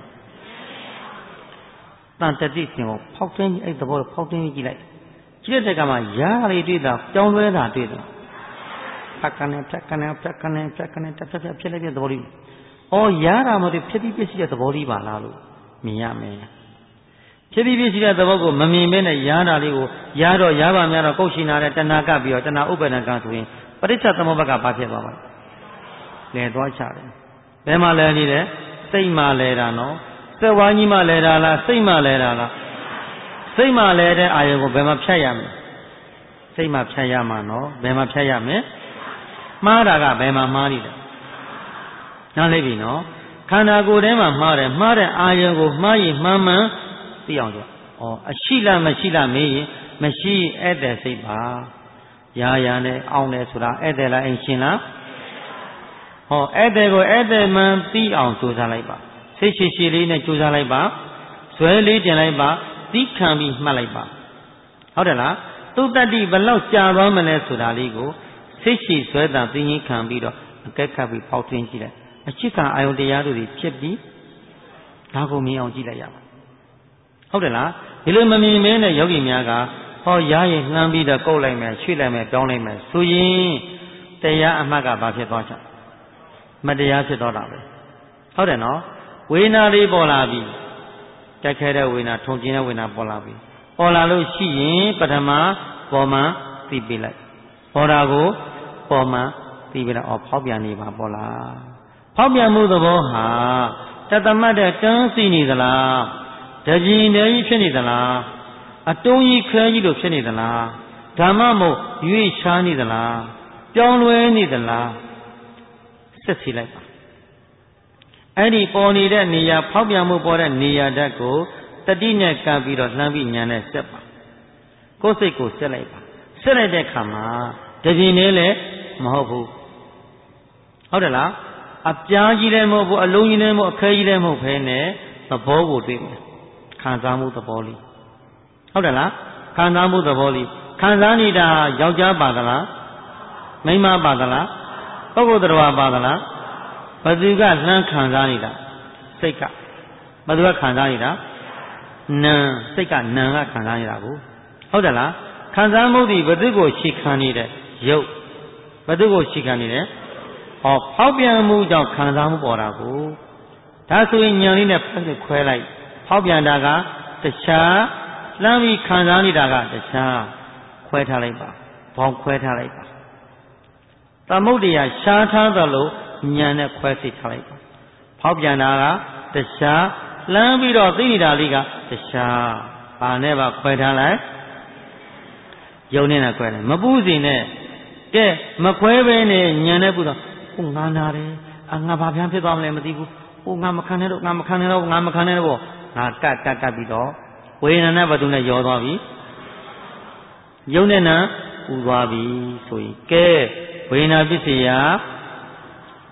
တန်တတိစင်ကိုဖောက်ထွင်းအဲ့သဘောဖောက်ထွင်းကြည့်လိုက်ကြည့်တဲ့ကမှရလေးတွေ့တာကြောင်းလွဲတာတွေ့တာဖက်ကနေတက်ဖြစ်လိုက်တဲ့သဘောလေးဩရတာမဟုတ်ဖြစ်ပြီးပြည့်စုံတဲ့သဘောလေးပါလားလို့မြင်ရမယ်ဖြစ်ပြီးပြည့်စုံတဲ့သဘောကိုမမြင်ဘဲနဲ့ရတာလေးကိုရတော့ရပါများတော့ကုတ်ရှိနာတဲ့တဏှာကပ်ပြီးတော့တဏှာဥပ္ပဒကဆိုရင်ပဋိစ္စသမုပ္ပါကဘာဖြစ်သွားပါလဲသွားချတယ်ဘယ်မှာလဲနေတယ်စိတ်မှလဲတာနော်စက်ဝါးကြီးမှလဲတာလားစိတ်မှလဲတာလားစိတ်မှလဲတဲ့အာယုံကိုဘယ်မှာဖြတ်ရမလဲစိတ်မှဖြတ်ရမှာနော်ဘယ်မှာဖြတ်ရမလဲမှားတာကဘယ်မှာမှားနေတယ်နားလည်ပြီနော်ခန္ဓာကိုယ်ထဲမှာမှားတယ်မှားတဲ့အာယုံကိုမှားရင်မှန်မှန်သိအောင်ဆိုအရှိလားမရှိလားမေးရင်မရှိဧည့်သည်စိတ်ပါရာနဲ့အောင်းတယ်ဆိုတာဧည့်သည်လားအိမ်ရှင်လားဧည့်သည်ကိုဧည့်သည်မှန်သိအောင်ကြိုးစားလိုက်ပါစိတ်ရှိလေးနဲ့ကြိုးစားလိုက်ပါဇွဲလေးတင်လိုက်ပါသိခံပြီးမှတ်လိုက်ပါဟုတ်တယ်လားသူတတ္တိဘလောက်ကြာသွားမလဲဆိုတာလေးကိုစိတ်ရှိဇွဲတာသိရင်ခံပြီးတော့အကဲခတ်ပြီးပေါက်သွင်းကြည့်လိုက်အချစ်ကအာယုန်တရားတို့ဖြစ်ပြီးဒါကိုမြင်အောင်ကြည့်လိုက်ရပါဟုတ်တယ်လားဒီလိုမမြင်မင်းနဲ့ယောဂီများကရရင်နှမ်းပြီးတော့ကုတ်လိုက်မယ်ရွှေ့လိုက်မယ်ပြောင်းလိုက်မယ်ဆိုရင်တရားအမှတ်ကဘာဖြစ်သွားချင်မတရားဖြစ်သွားတာပဲဟုတ်တယ်နော်ဝေဒနာလေးပေါ်လာပြီကြိုက်ခဲတဲ့ဝေဒနာထုံကျင်တဲ့ဝေဒနာပေါ်လာပြီပေါ်လာလို့ရှိရင်ပထမပေါ်မှသိပေးလိုက်ပေါ်တာကိုပေါ်မှသိပေးလိုက်ဖောက်ပြန်နေပါပေါ်လာဖောက်ပြန်မှုသဘောဟာတသမတ်တဲ့တန်းစီနေသလားတပြင်းတည်းကြီးဖြစ်နေသလားအတုံးကြီးခဲကြီးလို့ဖြစ်နေသလားဓမ္မမို့ရွေ့ရှားနေသလားပြောင်းလဲနေသလားစစ်စီလိုက်ပါအဲ့ဒီပေါ်နေတဲ့နေရာဖောက်ပြန်မှုပေါ်တဲ့နေရာဓာတ်ကိုတတိနဲ့ကပ်ပြီးတော့လှမ်းပြီးဉာဏ်နဲ့ဆက်ပါကိုယ်စိတ်ကိုဆက်လိုက်ပါဆက်လိုက်တဲ့အခါမှာတပြင်းတည်းလည်းမဟုတ်ဘူးဟုတ်တယ်လားအပြားကြီးလည်းမဟုတ်ဘူးအလုံးကြီးလည်းမဟုတ်အခဲကြီးလည်းမဟုတ်ဘဲနဲ့သဘောကိုတွေ့မယ်ခံစားမှုသဘောလေးဟုတ်တယ်လားခံစားမှုသဘောလေးခံစားနေတာယောက်ျားပါသလားမိန်းမပါသလားပုဂ္ဂိုလ်တရားပါသလားဘသူကလှမ်းခံစားနေတာစိတ်ကဘသူကခံစားနေတာနာစိတ်ကနာကခံစားနေတာကိုဟုတ်တယ်လားခံစားမှုဒီဘသူကိုရှေ့ခံနေတဲ့ရုပ်ဘသူကိုရှေ့ခံနေတယ်ဖောက်ပြန်မှုကြောင့်ခံစားမှုပေါ်တာကိုဒါဆိုရင်ဉာဏ်လေးနဲ့ဖက်ခွဲလိုက်ဖောက်ပြန်တာကတခြားလှမ်းပြီးခံစားနေတာကတခြားခွဲထားလိုက်ပါဘောင်ခွဲထားလိုက်ပါသမုဒ္ဒရာရှားထားသလိုဉာဏ်နဲ့ခွဲစိတ်ထားလိုက်ပါဖောက်ပြန်တာကတခြားလှမ်းပြီးတော့သိနေတာလေးကတခြားဘာနဲ့ပါခွဲထားလိုက်ယုံနေတာခွဲတယ်မပူးစီနဲ့ကဲမခွဲဘဲနဲ့ဉာဏ်နဲ့ပူတော့ငါနာတယ်ငါဘာပြန်ဖြစ်သွားမလဲမသိဘူးငါမခံနဲ့တော့ငါမခံနဲ့တော့ငါကတ်ပြီးတော့ဝေဒနာနဲ့ဘသူနဲ့ရောသွားပြီယုံနဲ့နာပူသွားပြီဆိုရင်ကဲဝေဒနာပစ္စယ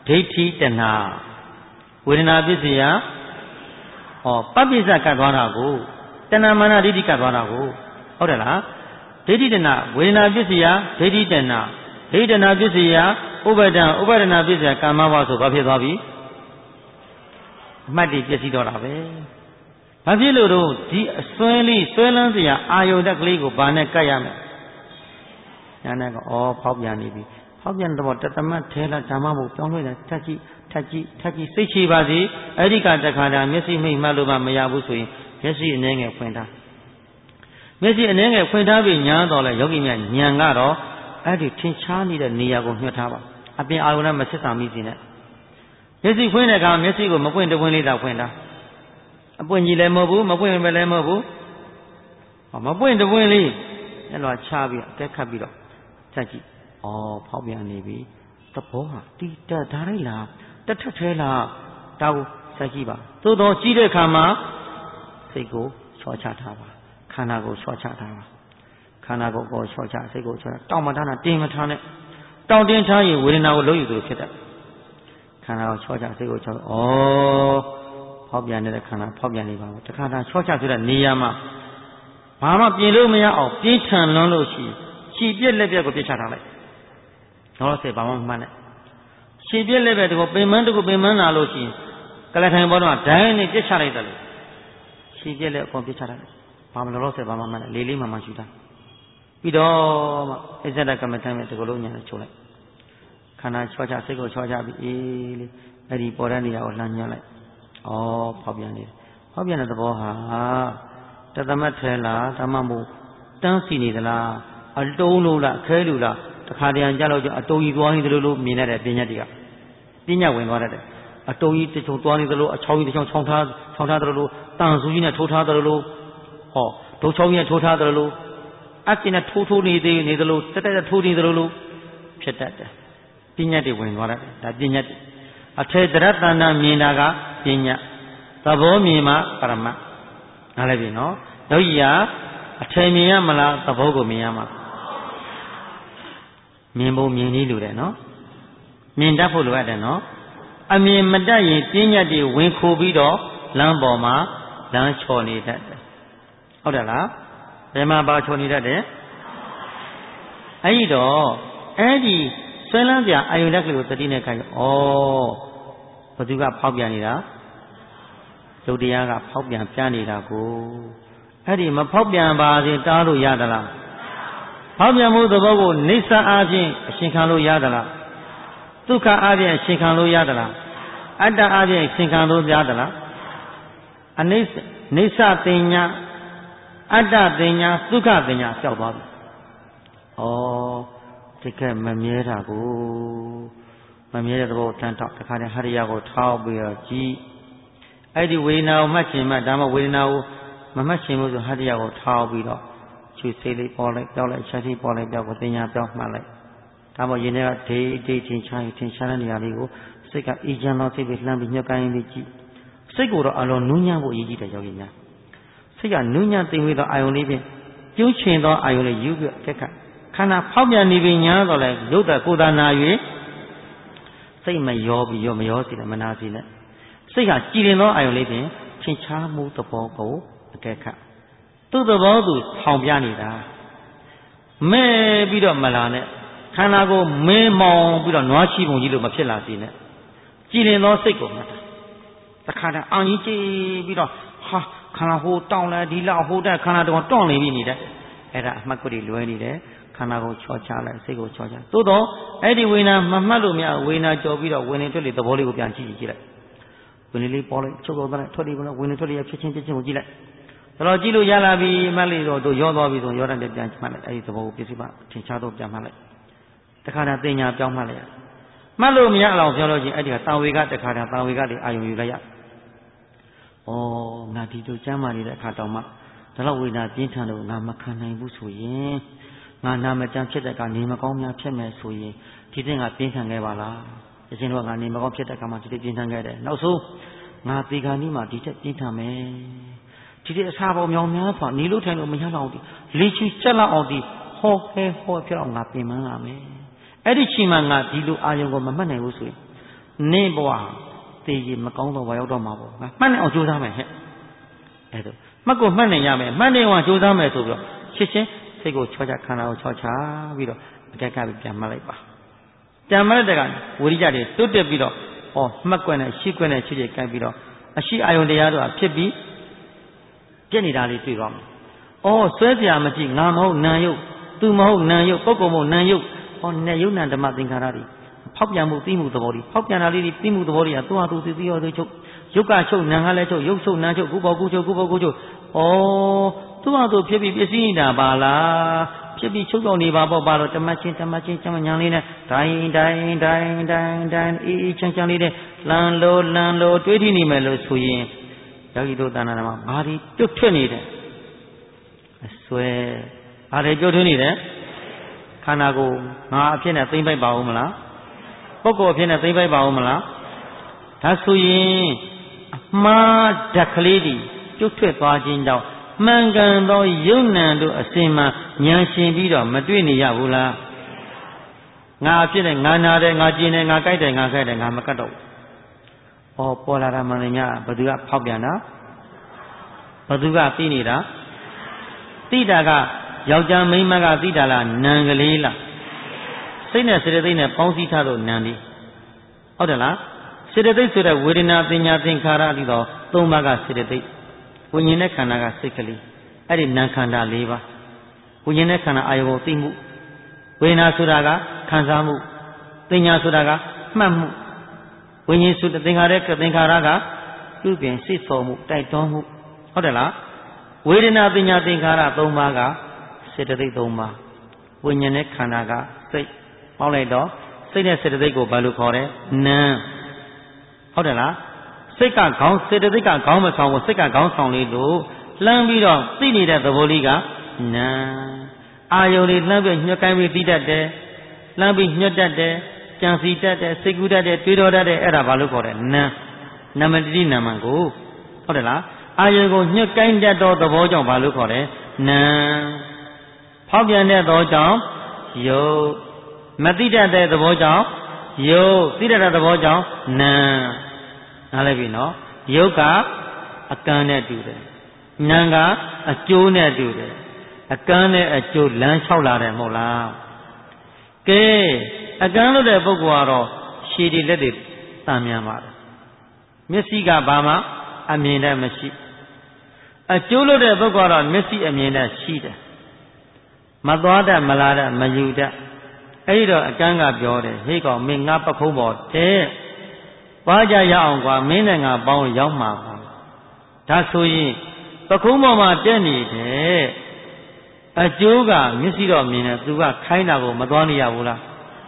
ဒိဋ္ဌိတဏှာဝေဒနာပစ္စယပပိစ္ဆကတ်သွားတာကိုတဏှာမာနဒိဋ္ဌိကတ်သွားတာကိုဟုတ်တယ်လားဒိဋ္ဌိတဏှာဝေဒနာပစ္စယဒိဋ္ဌိတဏှာဒိဋ္ဌိတဏှာပစ္စယဥပါဒံဥပါဒနာပစ္စယကာမဘဝဆိုဘာဖြစ်သွားပြီအမှတ်တွေပြည့်စည်တော့တာပဲဘာဖြစ်လို့တော့ဒီအစွဲလေးစွဲလန်းစရာအာယုန်တက်ကလေးကိုဘာနဲ့ကတ်ရမလဲညာနဲ့ကဖောက်ပြန်နေပြီဖောက်ပြန်တော့တသမတ်ထဲလာဓမ္မမို့ပြောင်းလဲတယ်ထက်ကြည့်စိတ်ချပါစေအဲ့ဒီကတခါတည်းမျက်စိမိတ်မှတ်လို့မရဘူးဆိုရင်မျက်စိအနှဲငယ်ဖွင့်ထားမျက်စိအနှဲငယ်ဖွင့်ထားပြီးညာတော့လဲယောဂီများဉာဏ်ကတော့အဲ့ဒီထင်ရှားနေတဲ့နေရာကိုညှွှတ်ထားပါအပြင်အာယုန်နဲ့မဆက်ဆံမိစေနဲ့မျက်စိဖွင့်တဲ့အခါမျက်စိကိုမပွင့်တပွင့်လေးသာဖွင့်ထားအပွင့်ကြီးလည်းမဟုတ်ဘူးမပွင့်ပဲလည်းမဟုတ်ဘူးမပွင့်တပွင့်လေးအဲ့လိုချပြီးအတက်ခတ်ပြီးတော့ချက်ကြည့်ဖောက်ပြန်နေပြီသဘောဟာတီးတက်ထားလိုက်လားတက်ထက်ထဲလားဒါကိုဆက်ကြည့်ပါသို့တော့ကြည့်တဲ့အခါမှာစိတ်ကိုချောချထားပါခန္ဓာကိုချောချထားပါခန္ဓာကိုယ်ချောချစိတ်ကိုချောချတောင်းမထားနဲ့တင်းမထားနဲ့တောင်းတင်းထားရင်ဝေဒနာကိုလုံးယူသလိုဖြစ်တယ်ခန္ဓာကိုချောချစိတ်ကိုချောဖောက်ပြန်နေတဲ့ခန္ဓာဖောက်ပြန်နေပါဘူးတခါတည်းချောချဆိုတဲ့နေရာမှာဘာမှပြင်လို့မရအောင်ပြင်းထန်လွန်းလို့ခြေပြက်လက်ပြက်ကိုပြစ်ချထားလိုက်တော့စေဘာမှမမှန်နဲ့ခြေပြက်လက်ပြက်တကူပင်မန်းလာလို့ရှိရင်ကလထိုင်ဘောတော့ဒိုင်းနဲ့ပြစ်ချလိုက်တယ်လို့ခြေပြက်လက်အကုန်ပြစ်ချလိုက်ဘာမှလောစေဘာမှမမှန်နဲ့လေးလေးမှရှူတာပြီးတော့မှအစ္ဆဒကမ္မထမ်းမဲ့တကူလုံးညာနဲ့ချုပ်လိုက်ခန္ဓာချောချစိတ်ကိုချောချပြီးအေးလေးအဲ့ဒီပေါ်တဲ့နေရာကိုလှမ်းညှက်လိုက်ဖောက်ပြန်နေတယ်ဖောက်ပြန်တဲ့သဘောဟာတသမတ်ထဲလားဓမ္မမို့တန်းစီနေသလားအတုံးလို့လားခဲလို့လားတခါတည်းကြလို့အတုံးကြီးသွားနေသလိုမြင်တဲ့ပညာတွေကပညာဝင်သွားတဲ့အတုံးကြီးတစ်ချုံသွားနေသလိုအချောင်းကြီးတစ်ချုံချောင်းထားသလိုတန်ဆူကြီးနဲ့ထိုးထားသလိုဒုတ်ချောင်းကြီးနဲ့ထိုးထားသလိုအကျင်းနဲ့ထိုးနေသလိုတက်ထိုးနေသလိုဖြစ်တတ်တယ်ပညာတွေဝင်သွားတယ်ဒါပညာအထေတရတဏမြင်တာကပညာသဘောမြင်မှပရမတ်နားလည်ပြီနော်ယောဂီကအထေမြင်ရမလားသဘောကိုမြင်ရမှာမြင်ဖို့မြင်နည်းလိုတယ်နော်မြင်တတ်ဖို့လိုအပ်တယ်နော်အမြင်မတတ်ရင်ပညာတွေဝင်ခိုးပြီးတော့လမ်းပေါ်မှာလမ်းချော်နေတတ်တယ်ဟုတ်တယ်လားဘယ်မှာပါချော်နေတတ်တယ်အဲ့ဒီဆွဲလန်းပြအာယုန်တက်ကလေးကိုတတိနဲ့ခိုင်းဘသူကဖောက်ပြန်နေတာယုတ်တရားကဖောက်ပြန်ပြနေတာကိုအဲ့ဒီမဖောက်ပြန်ပါစေတားလို့ရသလားဖောက်ပြန်မှုသဘောကိုနိစ္စအားဖြင့်အရှင်ခံလို့ရသလားဒုက္ခအားဖြင့်အရှင်ခံလို့ရသလားအတ္တအားဖြင့်အရှင်ခံလို့ရသလားနိစ္စတင်ညာအတ္တတင်ညာဒုက္ခတင်ညာပျောက်သွားပြီတကယ်မမြဲတာကိုမမြဲတဲ့သဘောတန်တော့တခါတည်းဟရိယကိုထောက်ပြီးတော့ကြည်အဲ့ဒီဝေဒနာကိုမှတ်ချင်မှဒါမှဝေဒနာကိုမမှတ်ချင်ဘူးဆိုဟရိယကိုထောက်ပြီးတော့ချွေစိတ်လေးပေါ်လိုက်ပြောက်လိုက်ချက်ထိပေါ်လိုက်ပြောက်ကိုတင်ညာပြောက်မှတ်လိုက်ဒါမှရင်ထဲကဒိဋ္ဌိထင်ရှားတဲ့နေရာလေးကိုစိတ်ကအေးချမ်းသောစိတ်ပဲလှမ်းပြီးညှက်ကိုင်းပြီးကြည့်စိတ်ကိုတော့အလုံးနူးညံ့ဖို့အရေးကြီးတယ်ယောဂီများစိတ်ကနူးညံ့သိမ်ဝေးသောအာယုန်လေးဖြင့်ပြုံးချင်သောအာယုန်လေးယူပြီးတက်ခါခန္ဓာဖောက်ပြန်နေပြီညာတော့လဲရုပ်တကိုယ်သာနာ၍စိတ်မရောပြီးရောမရောစီနဲ့မနာစီနဲ့စိတ်ကကြည်လင်သောအာယုန်လေးဖြင့်ထင်ရှားမှုသဘောကိုအကဲခတ်သူ့သဘောသူထောင်ပြနေတာမဲပြီးတော့မလာနဲ့ခန္ဓာကိုမဲမောင်ပြီးတော့နွားချီပုံကြီးလို့မဖြစ်လာစီနဲ့ကြည်လင်သောစိတ်ကိုမှတ်တာတခါတည်းအောင်ကြီးကြည်ပြီးတော့ခန္ဓာဟိုတောင်းလဲဒီလောက်ဟိုတက်ခန္ဓာတော်တောင့်နေပြီနေတယ်အဲ့ဒါအမှတ်ကိုလွဲနေတယ်ခန္ဓာကိုချောချလိုက်စိတ်ကိုချောချသို့တော့အဲ့ဒီဝေဒနာမမှတ်လို့မရဝေဒနာကြော်ပြီးတော့ဝင်နေထွက်လေသဘောလေးကိုပြန်ကြည့်လိုက်ဝင်နေလေးပေါ်လိုက်ချုပ်တော့တယ်ထွက်လေဝင်နေထွက်လေဖြစ်ချင်းကိုကြည့်လိုက်တော်ကြည့်လို့ရလာပြီမှတ်လို့တို့ရောသွားပြီဆိုရောတတ်တဲ့ပြန်မှတ်လိုက်အဲ့ဒီသဘောကိုပြည့်စုံပါထင်ရှားတော့ပြန်မှတ်လိုက်တခါတည်းတင်ညာပြောင်းမှတ်လိုက်မှတ်လို့မရအောင်ပြောလို့ချင်းအဲ့ဒီကတာဝေကတခါတည်းတာဝေကတွေအာယုံယူလိုက်ရငါဒီတို့ကျမ်းမာနေတဲ့အခါတောင်မှဒါတော့ဝေဒနာပြင်းထန်လို့ငါမခံနိုင်ဘူးဆိုရင်ငါနာမကျမ်းဖြစ်တဲ့ကနေမကောင်းများဖြစ်မယ်ဆိုရင်ဒီတဲ့ငါပြင်းထန်ခဲ့ပါလားအရှင်တို့ကငါနေမကောင်းဖြစ်တဲ့ကမှဒီတဲ့ပြင်းထန်ခဲ့တယ်နောက်ဆုံးငါဒီကနေ့မှဒီတဲ့ပြင်းထန်မယ်ဒီတဲ့အစာပေါ်မြောင်များစွာနေလို့ထိုင်လို့မရတော့ဘူးလေချီချက်လောက်အောင်ဒီဟောဖြစ်အောင်ငါပြင်ပန်းလာမယ်အဲ့ဒီချိန်မှငါဒီလိုအာယုံကိုမမှတ်နိုင်ဘူးဆိုရင်နေဘွားတေကြီးမကောင်းတော့ဘာရောက်တော့မှာပေါ့ငါမှတ်နေအောင်ကြိုးစားမယ်ဟဲ့အဲ့ဒါမှတ်ကိုမှတ်နေရမယ်မှတ်နေအောင်ကြိုးစားမယ်ဆိုပြီးတော့ရှင်းရှင်းစိတ်ကိုချောချခန္ဓာကိုချောချပြီးတော့အကက်ကပြီးပြန်မှတ်လိုက်ပါပြန်မှတ်တဲ့ကဝိရိယတွေတွတ်တက်ပြီးတော့ဟောမှတ်ကွက်နဲ့ရှိကွက်နဲ့ရှိရှိကိုက်ပြီးတော့အရှိအာယုန်တရားတို့ဖြစ်ပြီးပြည့်နေတာလေးတွေ့သွားမယ်။အော်ဆွဲเสียမကြည့်ငါမဟုတ်နံယုတ်သူမဟုတ်နံယုတ်ပုဂ္ဂိုလ်မဟုတ်နံယုတ်ဟောနဲ့ယုတ်နံဓမ္မသင်္ခါရတွေဖောက်ပြန်မှုသိမှုသဘောတွေဖောက်ပြန်တာလေးတွေသိမှုသဘောတွေကသူ့ဟာသူသိရောသိချုပ်ယုတ်ကချုပ်နံကလည်းချုပ်ယုတ်ချုပ်နံချုပ်ကုဘောကုချုပ်ကုဘောကုချုပ်ဩသူ့ဟာသူဖြစ်ပြီးပစ္စည်းနေတာပါလားဖြစ်ပြီးချုပ်တော့နေပါပေါ့ပါတော့တမတ်ချင်းကျမညာလေးနဲ့ဒိုင်းအေးချမ်းလေးနဲ့လန်လိုတွေးထိနေမယ်လို့ဆိုရင်ယောဂီတို့တဏ္ဍာမှာဘာဒီတွတ်ထွက်နေတယ်အစွဲဘာတွေတွတ်ထွက်နေတယ်ခန္ဓာကိုယ်ငါအဖြစ်နဲ့သိမ့်ပိုက်ပါဦးမလားပုဂ္ဂိုလ်အဖြစ်နဲ့သိမ့်ပိုက်ပါဦးမလားဒါဆိုရင်အမှားဓာတ်ကလေးတွေတွတ်ထွက်သွားခြင်းကြောင့်မှန်ကန်သောယုံနံတို့အစဉ်မှာဉာဏ်ရှင်ပြီးတော့မတွေ့နေရဘူးလားငါအဖြစ်နဲ့ငါနာတယ်ငါကျင်တယ်ငါကြိုက်တယ်ငါခိုက်တယ်ငါမကတ်တော့ဘူးဩပေါ်လာတာမှန်တယ်များဘသူကဖောက်ပြန်တာဘသူကသိနေတာသိတာကယောက်ျားမိန်းမကသိတာလားနံကလေးလားစိတ်နဲ့စေတသိက်နဲ့ပေါင်းစည်းထားလို့နံလေးဟုတ်တယ်လားစေတသိက်ဆိုတဲ့ဝေဒနာပညာသင်္ခါရအတိတော်၃ပါးကစေတသိက်ဝိညာဉ်နဲ့ခန္ဓာကစိတ်ကလေးအဲ့ဒီနာခန္ဓာ၄ပါးဝိညာဉ်နဲ့ခန္ဓာအာယုံကိုသိမှုဝေဒနာဆိုတာကခံစားမှုပညာဆိုတာကမှတ်မှုဝိညာဉ်ဆိုတဲ့သင်္ခါရကသင်္ခါရကပြုပြင်စိတ်ဆော်မှုတိုက်တွန်းမှုဟုတ်တယ်လားဝေဒနာပညာသင်္ခါရ၃ပါးကစေတသိက်၃ပါးဝိညာဉ်နဲ့ခန္ဓာကစိတ်ပေါင်းလိုက်တော့စိတ်နဲ့စေတသိက်ကိုဘာလို့ခေါ်လဲနာဟုတ်တယ်လားစိတ်ကခေါင်းစေတသိက်ကခေါင်းမဆောင်ဘူးစိတ်ကခေါင်းဆောင်လေးလို့လှမ်းပြီးတော့သိနေတဲ့သဘောလေးကနာအာယုန်လေးလှမ်းပြီးညှက်ကိုင်းပြီးသိတတ်တယ်လှမ်းပြီးညှက်တတ်တယ်ကြံစီတတ်တယ်စိတ်ကူးတတ်တယ်တွေးတော်တတ်တယ်အဲ့ဒါဘာလို့ခေါ်လဲနမတိနာမန်ကိုဟုတ်တယ်လားအာယုန်ကိုညှက်ကိုင်းတတ်သောသဘောကြောင့်ဘာလို့ခေါ်လဲနာဖောက်ပြန်တဲ့သဘောကြောင့်ယုတ်မသိတတ်တဲ့သဘောကြောင့်ယုတ်သိတတ်တဲ့သဘောကြောင့်နာနားလိုက်ပြီနော်ယုတ်ကအကန်းနဲ့တူတယ်နာကအကျိုးနဲ့တူတယ်အကန်းနဲ့အကျိုးလမ်းလျှောက်လာတယ်မဟုတ်လားကဲအကန်းလို့တဲ့ပုဂ္ဂိုလ်ကတော့ရှည်တွေလက်တွေတန်မြန်ပါတယ်မျက်စိကဘာမှအမြင်တတ်မရှိအကျိုးလို့တဲ့ပုဂ္ဂိုလ်ကတော့မျက်စိအမြင်တတ်ရှိတယ်မသွားတတ်မလာတတ်မယူတတ်အဲ့ဒီတော့အကန်းကပြောတယ်ဟေ့ကောင်မင်းငါပခုံးပေါ်တဲ့ပါကြရအောင်ကွာမင်းနဲ့ငါပေါင်းရောက်မှာပါဒါဆိုရင်ပခုံးပေါ်မှာတက်နေတယ်အကျိုးကမျက်စိတော့မြင်တယ်သူကခိုင်းတာကိုမသွားနေရဘူးလား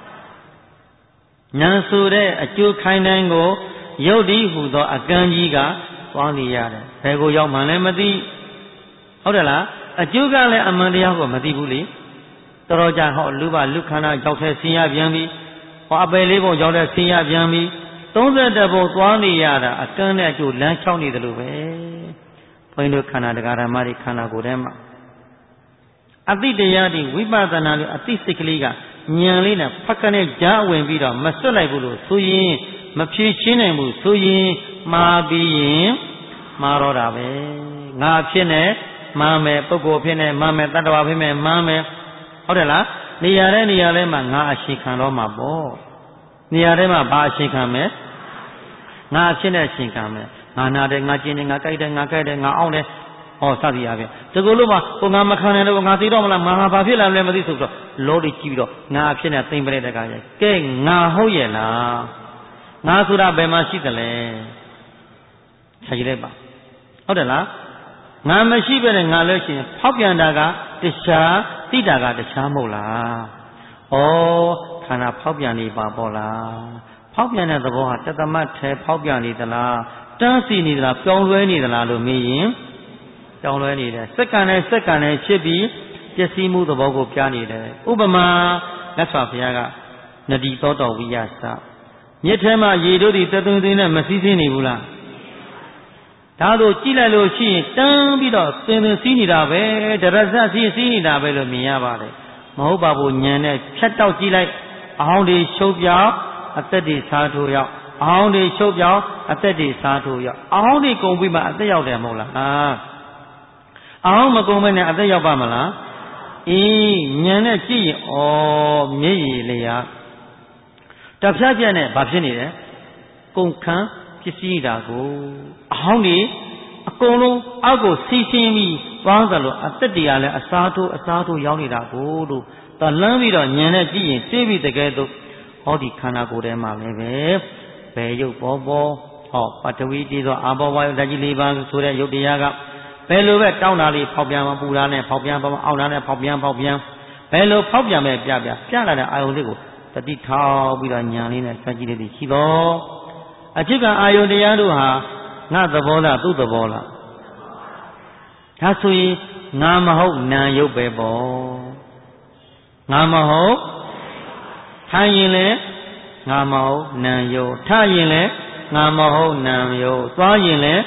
ညာဆိုတဲ့အကျိုးခိုင်းတိုင်းကိုရုပ်တည်ဟူသောအကန်းကြီးကသွားနေရတယ်ဘယ်ကိုရောက်မှန်းလည်းမသိဟုတ်တယ်လားအကျိုးကလည်းအမှန်တရားကိုမသိဘူးလေတော်တော်ကြာဟောလူခန္ဓာရောက်တဲ့ဆင်းရပြန်ပြီဟောအပယ်လေးပုံရောက်တဲ့ဆင်းရပြန်ပြီ31ပုံသွားနေရတာအကန်းနဲ့အကျိုးလမ်းလျှောက်နေတယ်လို့ပဲဘုန်းကြီးတို့ခန္ဓာတရားဓမ္မတွေခန္ဓာကိုယ်ထဲမှာအတိတရားတွေဝိပဿနာတွေအတိစိတ်ကလေးကဉာဏ်လေးနဲ့ဖက်ခနဲ့ကြားဝင်ပြီးတော့မစွတ်လိုက်ဘူးလို့ဆိုရင်မဖြေရှင်းနိုင်ဘူးဆိုရင်မှားပြီးရင်မှားတော့တာပဲငါဖြစ်နေမှားမယ်ပုဂ္ဂိုလ်ဖြစ်နေမှားမယ်တတ္တဝါဖြစ်နေမှားမယ်ဟုတ်တယ်လားနေရာထဲမှာငါအရှိခံတော့မှာပေါ့နေရာထဲမှာဘာအရှိခံမယ်ငါအဖြစ်နဲ့ရှင်ခံမယ်ငါနာတယ်ငါကျင်တယ်ငါကြိုက်တယ်ငါခိုက်တယ်ငါအောင်တယ်ဟောစသည်အပြင်ဒီလိုလို့မှကိုငါမခံနိုင်တော့ငါသိတော့မလားငါဘာဖြစ်လာမလဲမသိဆိုတော့လောတွေကြည့်ပြီးတော့ငါအဖြစ်နဲ့သိမ့်ပလိုက်တဲ့ခါကျကဲငါဟုတ်ရဲ့လားငါဆိုတာဘယ်မှာရှိသလဲခြေကြည့်လိုက်ပါဟုတ်တယ်လားငါမရှိပဲနဲ့ငါလို့ရှိရင်ဖောက်ပြန်တာကတခြားသိတာကတခြားမဟုတ်လားဩခန္ဓာဖောက်ပြန်နေပါပေါ့လားဖောက်ပြန်တဲ့သဘောဟာတသမတ်ထဲဖောက်ပြန်နေသလားတန်းစီနေသလားပြောင်းလဲနေသလားလို့မေးရင်ပြောင်းလဲနေတယ်စက္ကန့်နဲ့ဖြစ်ပြီးပျက်စီးမှုသဘောကိုပြနေတယ်ဥပမာမြတ်စွာဘုရားကနဒီသောတော်ဝိယသမြစ်ထဲမှာရေတို့ဒီတသွင်းသွင်းနဲ့မစီးစင်းနေဘူးလားဒါတို့ကြည့်လိုက်လို့ရှိရင်တန်းပြီးတော့သင်စီးနေတာပဲဒရဇတ်စီးနေတာပဲလို့မြင်ရပါတယ်မဟုတ်ပါဘူးညံနဲ့ဖြတ်တောက်ကြည့်လိုက်အဟောင်းတွေရှုပ်ပြောင်းအသက်တွေစားထိုးရောက်အောင်းတွေချုပ်ပြောင်းအသက်တွေစားထိုးရောက်အောင်းတွေကုန်ပြီးမှအသက်ရောက်တယ်မဟုတ်လားအောင်းမကုန်မနဲ့အသက်ရောက်ပါမလားအေးဉာဏ်နဲ့ကြည့်ရင်မျက်ရည်လျာတဖြတ်ပြက်နဲ့ဘာဖြစ်နေတယ်ကုန်ခန်းပစ္စည်းတာကိုအဟောင်းတွေအကုန်လုံးအောက်ကိုစီးဆင်းပြီးသွားသလိုအသက်တွေကလည်းအစားထိုးရောက်နေတာကိုလို့တလန်းပြီးတော့ဉာဏ်နဲ့ကြည့်ရင်သိပြီတကယ်တော့ဟောဒီခန္ဓာကိုယ်ထဲမှာလည်းပဲဘယ်ရုပ်ပေါ်ဟောပထဝီတည်သောအာဘောဝါယုဓာတ်ကြီး၄ပါးဆိုတဲ့ရုပ်တရားကဘယ်လိုပဲတောင်းတာလေးဖောက်ပြန်ပူတာနဲ့ဖောက်ပြန်အောက်တာနဲ့ဖောက်ပြန်ဘယ်လိုဖောက်ပြန်မဲ့ပြလာတဲ့အာယုလေးကိုတတိထောက်ပြီးတော့ဉာဏ်လေးနဲ့စကြည့်လေးရှိတော့အဖြစ်ကအာယုတရားတို့ဟာငါသဘောလားသူ့သဘောလားဒါဆိုရင်ငါမဟုတ်နာယုတ်ပဲပေါ့ငါမဟုတ်ထိုင်ရင်လည်းငါမဟုတ်နာယုတ်ထရင်လည်းငါမဟုတ်နာယုတ်သွားရင်လည်း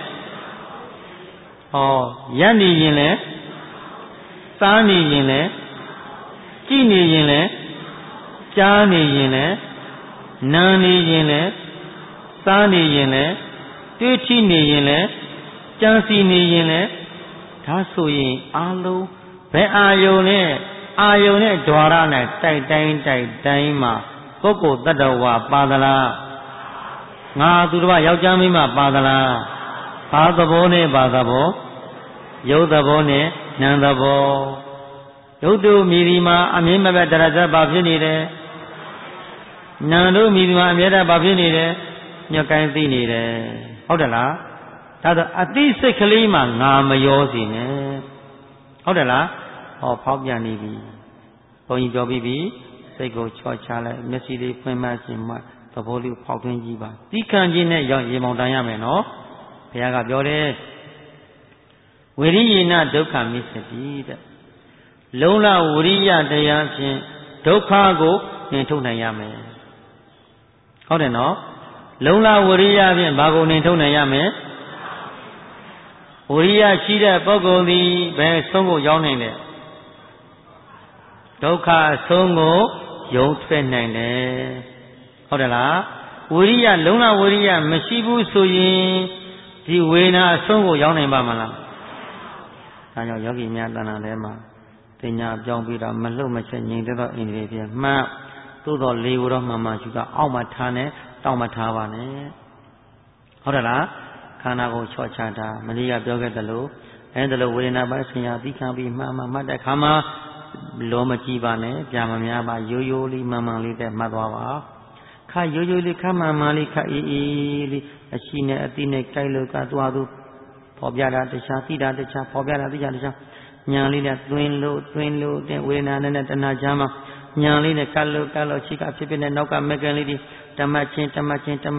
ရပ်နေရင်လည်းစားနေရင်လည်းကြည့်နေရင်လည်းကြားနေရင်လည်းနားနေရင်လည်းစားနေရင်လည်းတွေးထိနေရင်လည်းကြံစီနေရင်လည်းဒါဆိုရင်အာလုံးဘယ်အာယုံနဲ့ဓွာရနဲ့တိုက်တိုင်းမှာပုဂ္ဂိုလ်တ attva ပါသလားငါသူတော်ယောက်ျားမိန်းမပါသလားဘာသဘောနဲ့ဘာသဘောရုပ်သဘောနဲ့နာမ်သဘောရုပ်တို့မြည်ဒီမှာအမြင်မဲ့တရဇတ်ဘာဖြစ်နေတယ်နာမ်တို့မြည်ဒီမှာအမြဲတမ်းဘာဖြစ်နေတယ်ညှက်ကိုင်းသိနေတယ်ဟုတ်တယ်လားဒါဆိုအသိစိတ်ကလေးမှာငါမရောစီနဲ့ဟုတ်တယ်လားဖောက်ပြန်နေပြီဘုန်းကြီးပြောပြီးပြီစိတ်ကိုချော့ချလိုက်မျက်စိလေးဖွင့်မှရှင်မှသဘောလေးဖောက်ထွင်းကြည့်ပါသိခံခြင်းနဲ့ရောက်ရေမောင်တန်ရမယ်နော်ဘုရားကပြောတယ်ဝိရိယနာဒုက္ခမစ္စတိတဲ့လုံလဝိရိယတရားဖြင့်ဒုက္ခကိုနှင်ထုတ်နိုင်ရမယ်ဟုတ်တယ်နော်လုံလဝိရိယဖြင့်ဘာကိုနှင်ထုတ်နိုင်ရမယ်ဝိရိယရှိတဲ့ပုဂ္ဂိုလ်သည်ဘယ်ဆုံးကိုရောက်နိုင်လဲဒုက္ခအဆုံးကိုယုံထွက်နိုင်တယ်ဟုတ်တယ်လားဝိရိယလုံလဝိရိယမရှိဘူးဆိုရင်ဒီဝေဒနာအဆုံးကိုရောက်နိုင်ပါမလားဒါကြောင့်ယောဂီများတဏ္ဍာထဲမှာတင်ညာပြောင်းပြီးတော့မလှုပ်မချက်ငြိမ်သက်သောအိန္ဒြေဖြင့်မှတ်သို့တော်လေကိုတော့မှန်မှန်ရှုကအောက်မှာထားနဲ့တောက်မထားပါနဲ့ဟုတ်တယ်လားခန္ဓာကိုချော့ချတာမလေးကပြောခဲ့သလိုအဲဒါလိုဝေဒနာပိုင်းဆင်ညာသိခံပြီးမှန်မှတ်တဲ့ခါမှာလောမကြည့်ပါနဲ့ကြာမများပါရိုးရိုးလေးမှန်မှန်လေးနဲ့မှတ်သွားပါခါရိုးရိုးလေးခါမှန်မှန်လေးခါအေးအေးလေးအရှိနဲ့အတိနဲ့ကြိုက်လို့ကသွားသူပေါ်ပြတာတခြားသိတာတခြားပေါ်ပြတာသိတာတခြားညာလေးနဲ့တွင်းလို့တဲ့ဝေဒနာနဲ့တဏှာကြားမှာညာလေးနဲ့ကတ်လို့ချိကဖြစ်ဖြစ်နဲ့နောက်ကမက်ကလေးဒီဓမ္မချင်းတိုင်း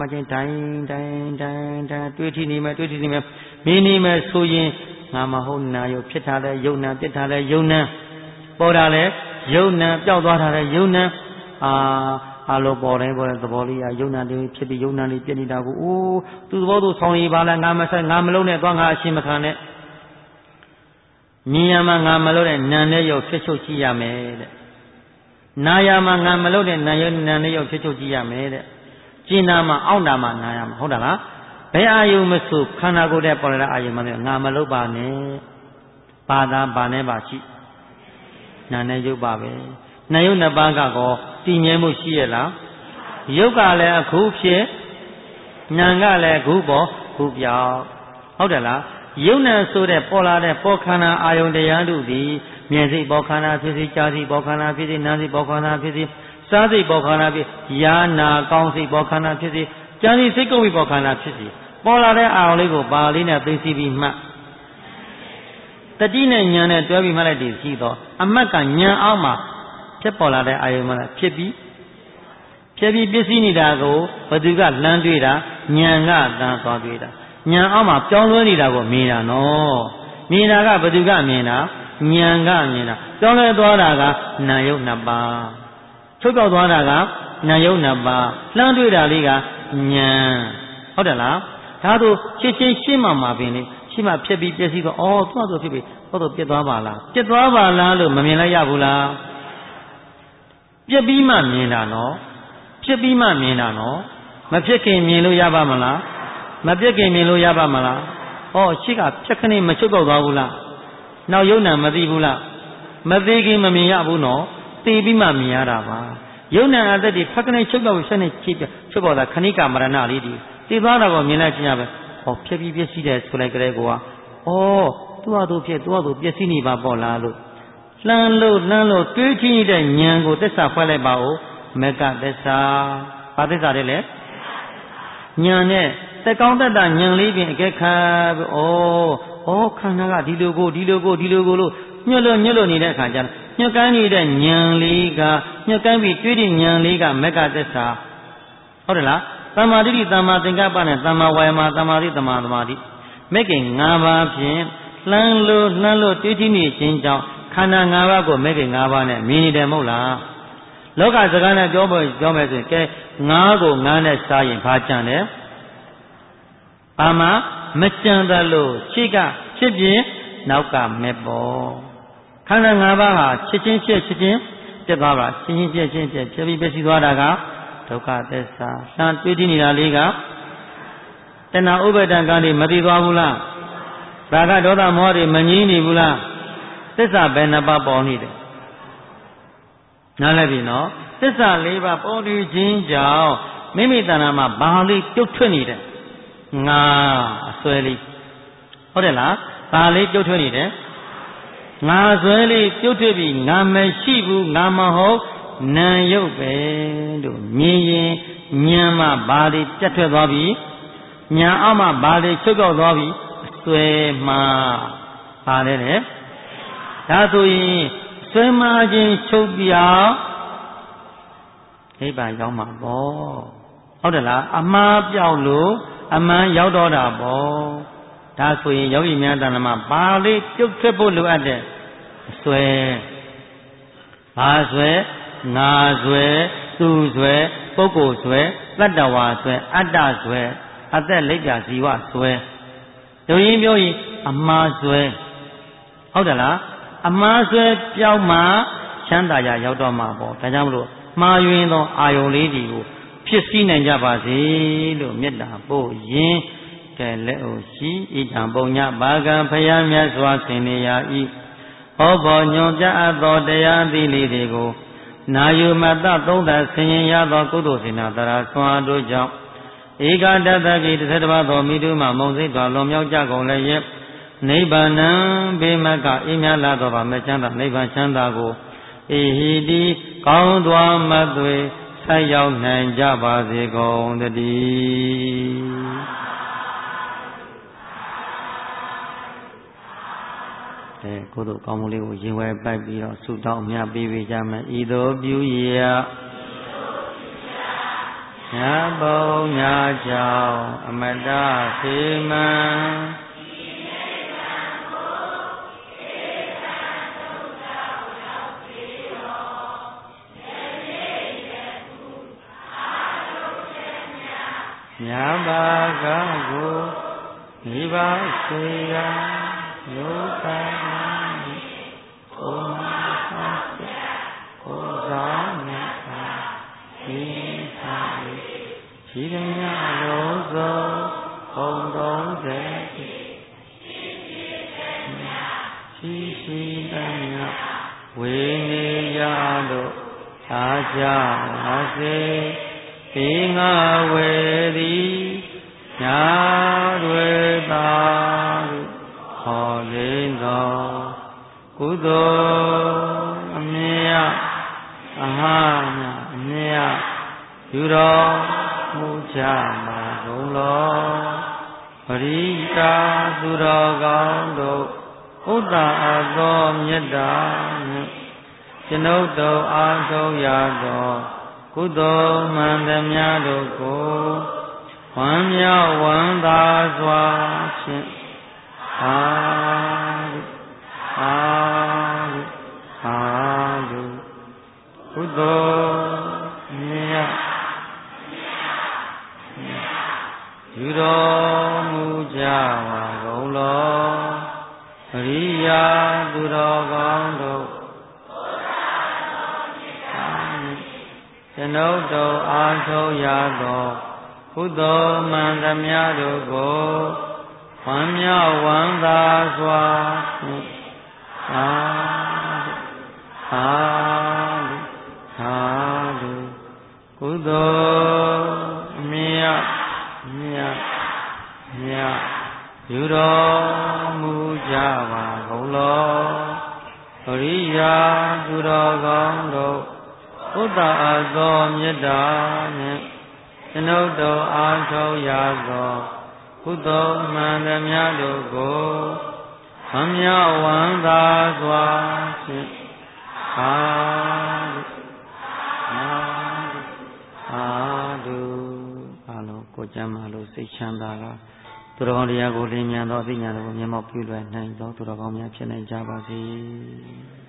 တွေးထီနေမယ်မင်းနေမယ်ဆိုရင်ငါမဟုတ်နာယုတ်ဖြစ်တာလဲယုံနာပြစ်တာလဲယုံနာပေါ်တာလဲယုံနာပျောက်သွားတာလဲယုံနာအလိုပေါ်တိုင်းသဘောလေးယုံနာတွေဖြစ်ပြီးယုံနာလေးပြစ်နေတာကိုအိုးသူသဘောသူဆောင်ရပါလားငါမဆိုင်ငါမလုံးနဲ့သွားငါအရှင်းမခံနဲ့မြင်ရမှာငါမလို့တဲ့နာနဲ့ရုပ်ဖြစ်ချုပ်ကြည့်ရမယ်တဲ့နာရမှာငါမလို့တဲ့နာနဲ့ရုပ်ဖြစ်ချုပ်ကြည့်ရမယ်တဲ့ကျင်နာမှာအောင့်တာမှာနာရမှာဟုတ်တယ်လားဘယ်အာယုံမဆိုခန္ဓာကိုယ်တဲ့ပေါ်လာတဲ့အာယုံမှာငါမလို့ပါနဲ့ပါတာပါနဲ့ပါရှိနာနဲ့ရုပ်ပါပဲနာယုတ်နှစ်ပါးကောတည်မြဲမှုရှိရလားရုပ်ကလည်းအခုဖြစ်နာကလည်းအခုပေါ်ခုပြောင်းဟုတ်တယ်လားယုံနာဆိုတဲ့ပေါ်လာတဲ့ပေါ်ခန္ဓာအာယုန်တရားတို့သည်မျက်စိပေါ်ခန္ဓာဖြစ်စေကြားစိပေါ်ခန္ဓာဖြစ်စေနားစိပေါ်ခန္ဓာဖြစ်စေစားစိပေါ်ခန္ဓာဖြစ်ယာနာကောင်းစိပေါ်ခန္ဓာဖြစ်စေကြံစိစိတ်ကုတ်ပေါ်ခန္ဓာဖြစ်စေပေါ်လာတဲ့အာယုန်လေးကိုပါလေးနဲ့သိသိပြီးမှတ်တတိနဲ့ဉာဏ်နဲ့တွဲပြီးမှတ်လိုက်တည်ရှိတော့အမတ်ကဉာဏ်အောက်မှာဖြစ်ပေါ်လာတဲ့အာယုန်မှာဖြစ်ပြီးပစ္စည်းနေတာကိုဘသူကလမ်းတွေ့တာဉာဏ်ကတန်းသွားတွေ့တာဉာဏ်အောက်မှာပြောင်းလဲနေတာကိုမြင်တာနော်မြင်တာကဘသူကမြင်တာဉာဏ်ကမြင်တာပြောင်းလဲသွားတာကနာယုတ်နှစ်ပါးချုပ်ပြောက်သွားတာကနာယုတ်နှစ်ပါးလှမ်းတွေ့တာလေးကဉာဏ်ဟုတ်တယ်လားဒါတို့ချင်းရှင်းမှပင်လေရှင်းမှဖြစ်ပြီးပစ္စည်းတော့သူ့အတူဖြစ်ပြီးဟုတ်တော့ပြတ်သွားပါလားလို့မမြင်လိုက်ရဘူးလားပြက်ပြီးမှမြင်တာနော်ဖြစ်ပြီးမှမြင်တာနော်မဖြစ်ခင်မြင်လို့ရပါမလားမပြစ်ခင်မြင်လို့ရပါမလားဩရှိကဖြတ်ခဏမချုပ်တော့သွားဘူးလားနောက်ယုံနာမသိဘူးလားမသိခင်မမြင်ရဘူးနော်သိပြီးမှမြင်ရတာပါယုံနာအသက်ဒီဖက်ခဏချုပ်တော့ဆက်နေချိချုပ်ပေါ်တာခဏိကမရဏလေးဒီသိသွားတာကိုမြင်လိုက်ချင်းရပဲဩဖြစ်ပြီးပြည့်စည်တယ်ဆိုလိုက်ကြတဲ့ကောသူ့ဟာသူဖြစ်သူ့ဟာသူပြည့်စည်နေပါပေါ့လားလို့လှမ်းလို့တွေးကြည့်တဲ့ဉာဏ်ကိုသစ္စာဖွဲ့လိုက်ပါဦးမေကသစ္စာဘာသစ္စာလဲလဲဉာဏ်နဲ့သက်ကောင်းတတ်တာဉာဏ်လေးပြင်အကဲခတ်ပြီးခန္ဓာကဒီလိုကိုလို့ညွတ်လို့နေတဲ့အခါကျတော့ညွတ်ကန်းနေတဲ့ဉာဏ်လေးကညွတ်ကန်းပြီးတွေးတဲ့ဉာဏ်လေးကမေကသစ္စာဟုတ်တယ်လားသမ္မာဒိဋ္ဌိသမ္မာသင်္ကပ္ပနဲ့သမ္မာဝါယာမသမ္မာသီသမ္မာသမာဓိမဲ့ခင်၅ပါးဖြင့်လှမ်းလို့တွေးကြည့်နေခြင်းကြောင့်ခန္ဓာ၅ပါးကိုမဲ့ခင်၅ပါးနဲ့မြင်နေတယ်မဟုတ်လားလောကစကားနဲ့ပြောမယ်ဆိုရင်ကဲ၅ကို၅နဲ့စားရင်ဘာကြံတယ်ဘာမှမကြံတယ်လို့ရှိကဖြစ်ပြင်းနောက်ကမဲ့ပေါ်ခန္ဓာ၅ပါးဟာချက်ချင်းပြတ်သွားပါချင်းပြတ်ဖြစ်ပြီးပြည့်စည်သွားတာကဒုက္ခသစ္စာလှမ်းတွေးကြည့်နေတာလေးကတဏှာဥပါဒံကံတွေမတည်သွားဘူးလားရာဂဒေါသမောဟတွေမငြိမ်းနေဘူးလားသစ္စာဘယ်နှပါးပေါ်နေတယ်နားလည်ပြီနော်သစ္စာ၄ပါးပေါ်နေခြင်းကြောင့်မိမိတဏှာမှာဘာလေးပြုတ်ထွက်နေတယ်ငါအစွဲလေးဟုတ်တယ်လားဘာလေးပြုတ်ထွက်နေတယ်ငါစွဲလေးပြုတ်ထွက်ပြီးငါမရှိဘူးငါမဟုတ်နာရုပ်ပဲလို့မြင်ရင်ဉာဏ်မှာဘာလေးပြတ်ထွက်သွားပြီဉာဏ်အောက်မှာဘာလေးချုပ်ပြောက်သွားပြီအစွဲမှာပါလေတဲ့ဒါဆိုရင်စွဲမှားခြင်းချုပ်ပြောက်နိဗ္ဗာန်ရောက်မှာပေါ့ဟုတ်တယ်လားအမှားပြောက်လို့အမှန်ရောက်တော့တာပေါ့ဒါဆိုရင်ယောဂီများတဏ္ဍမှာဘာလေးပြုတ်ထွက်ဖို့လိုအပ်တယ်အစွဲဘာစွဲငါစွဲသူစွဲပုဂ္ဂိုလ်စွဲတတ္တဝါစွဲအတ္တစွဲအသက်လိပ်ပြဇီဝစွဲတို့ရင်ပြောရင်အမှားစွဲဟုတ်တယ်လားအမှားစွဲပြောင်းမှချမ်းသာရရောက်တော့မှာပေါ့ဒါကြောင့်မလို့မှားယွင်းသောအာယုန်လေးတွေကိုဖြစ်စည်းနိုင်ကြပါစေလို့မေတ္တာပို့ရင်းကဲလက်အိုရှိဣဒံပုံညဘာကံဖယားမြတ်စွာဆင်နေရ၏ဟောဘောညွန်ပြအပ်သောတရားသီးလေးတွေကိုနာယုမတသုံးသဆင်ရင်ရသောကုသိုလ်စေနာတရာဆွမ်းတို့ကြောင့်ဧကတတကိတစ်ပါးသောမိတုမှမုံစိတ်တော်လွန်မြောက်ကြကုန်လည်းရဲ့နိဗ္ဗာန်ဘေမကအေးမြလာသောပါမချမ်းသာနိဗ္ဗာန်ချမ်းသာကိုအေဟိတိကောင်းသွားမသွေဆက်ရောက်နိုင်ကြပါစေကုန်သတည်းကိုတို့ကောင်းမှုလေးကိုရင်ဝဲပိုက်ပြီးတော့ဆုတောင်းမြတ်ပေးကြမယ်ဤသို့ပြုရညာဘုံညာကြောင့်အမတဖေမံညာဘာကကိုမိဘစေယယောကနာကိုနာကိုဇာမေသာဒီသာဒီရမြရောသောဘုံတော်တဲ့ရှိတမြဝေနေရလို့အားကြပါစေေငါဝေသည်ညာတွေသာဟောလင်းသောကုသိုလ်အမြတ်အဟာမြအမြတ်ယူတော်မူကြပါကုန်လောပရိကာသူတော်ကောင်းတို့ဥဒ္ဒါအသောမေတ္တာကျွန်ုပ်တို့အားထုတ်ရသောကုသိုလ်မှန်သမျှတို့ကိုဝမ်းမြောက်ဝမ်းသာစွာဖြင့်အာလုကုသိုလ်မြတ်ယူတော်မူကြပါကုန်လောပရိယာသူတော်ကောင်းတို့ကျွန်ုပ်တို့အားထုတ်ရသောကုသိုလ်မှန်သမျှတို့ကိုဝမ်းမြောက်ဝမ်းသာစွာဖြင့်သာဓုကုသိုလ်အမြတ်ပြုတော်မူကြပါကုန်လောအရိယာသူတော်ကောင်းတို့ဥဒ္ဒအသောမေတ္တာနှင့်ကျွန်ုပ်တို့အားထုတ်ရသောကုသိုလ်မှန်သမျှတို့ကိုဝမ်းမြောက်ဝမ်းသာစွာဖြင့်သာဓုအားလုံးကိုယ်ကျမ်းမာလို့စိတ်ချမ်းသာလားသူတော်ကောင်းတရားကိုလင်းမြန်သောအသိဉာဏ်ကိုမျက်မှောက်ပြုလွယ်နိုင်သောသူတော်ကောင်းများဖြစ်နိုင်ကြပါစေ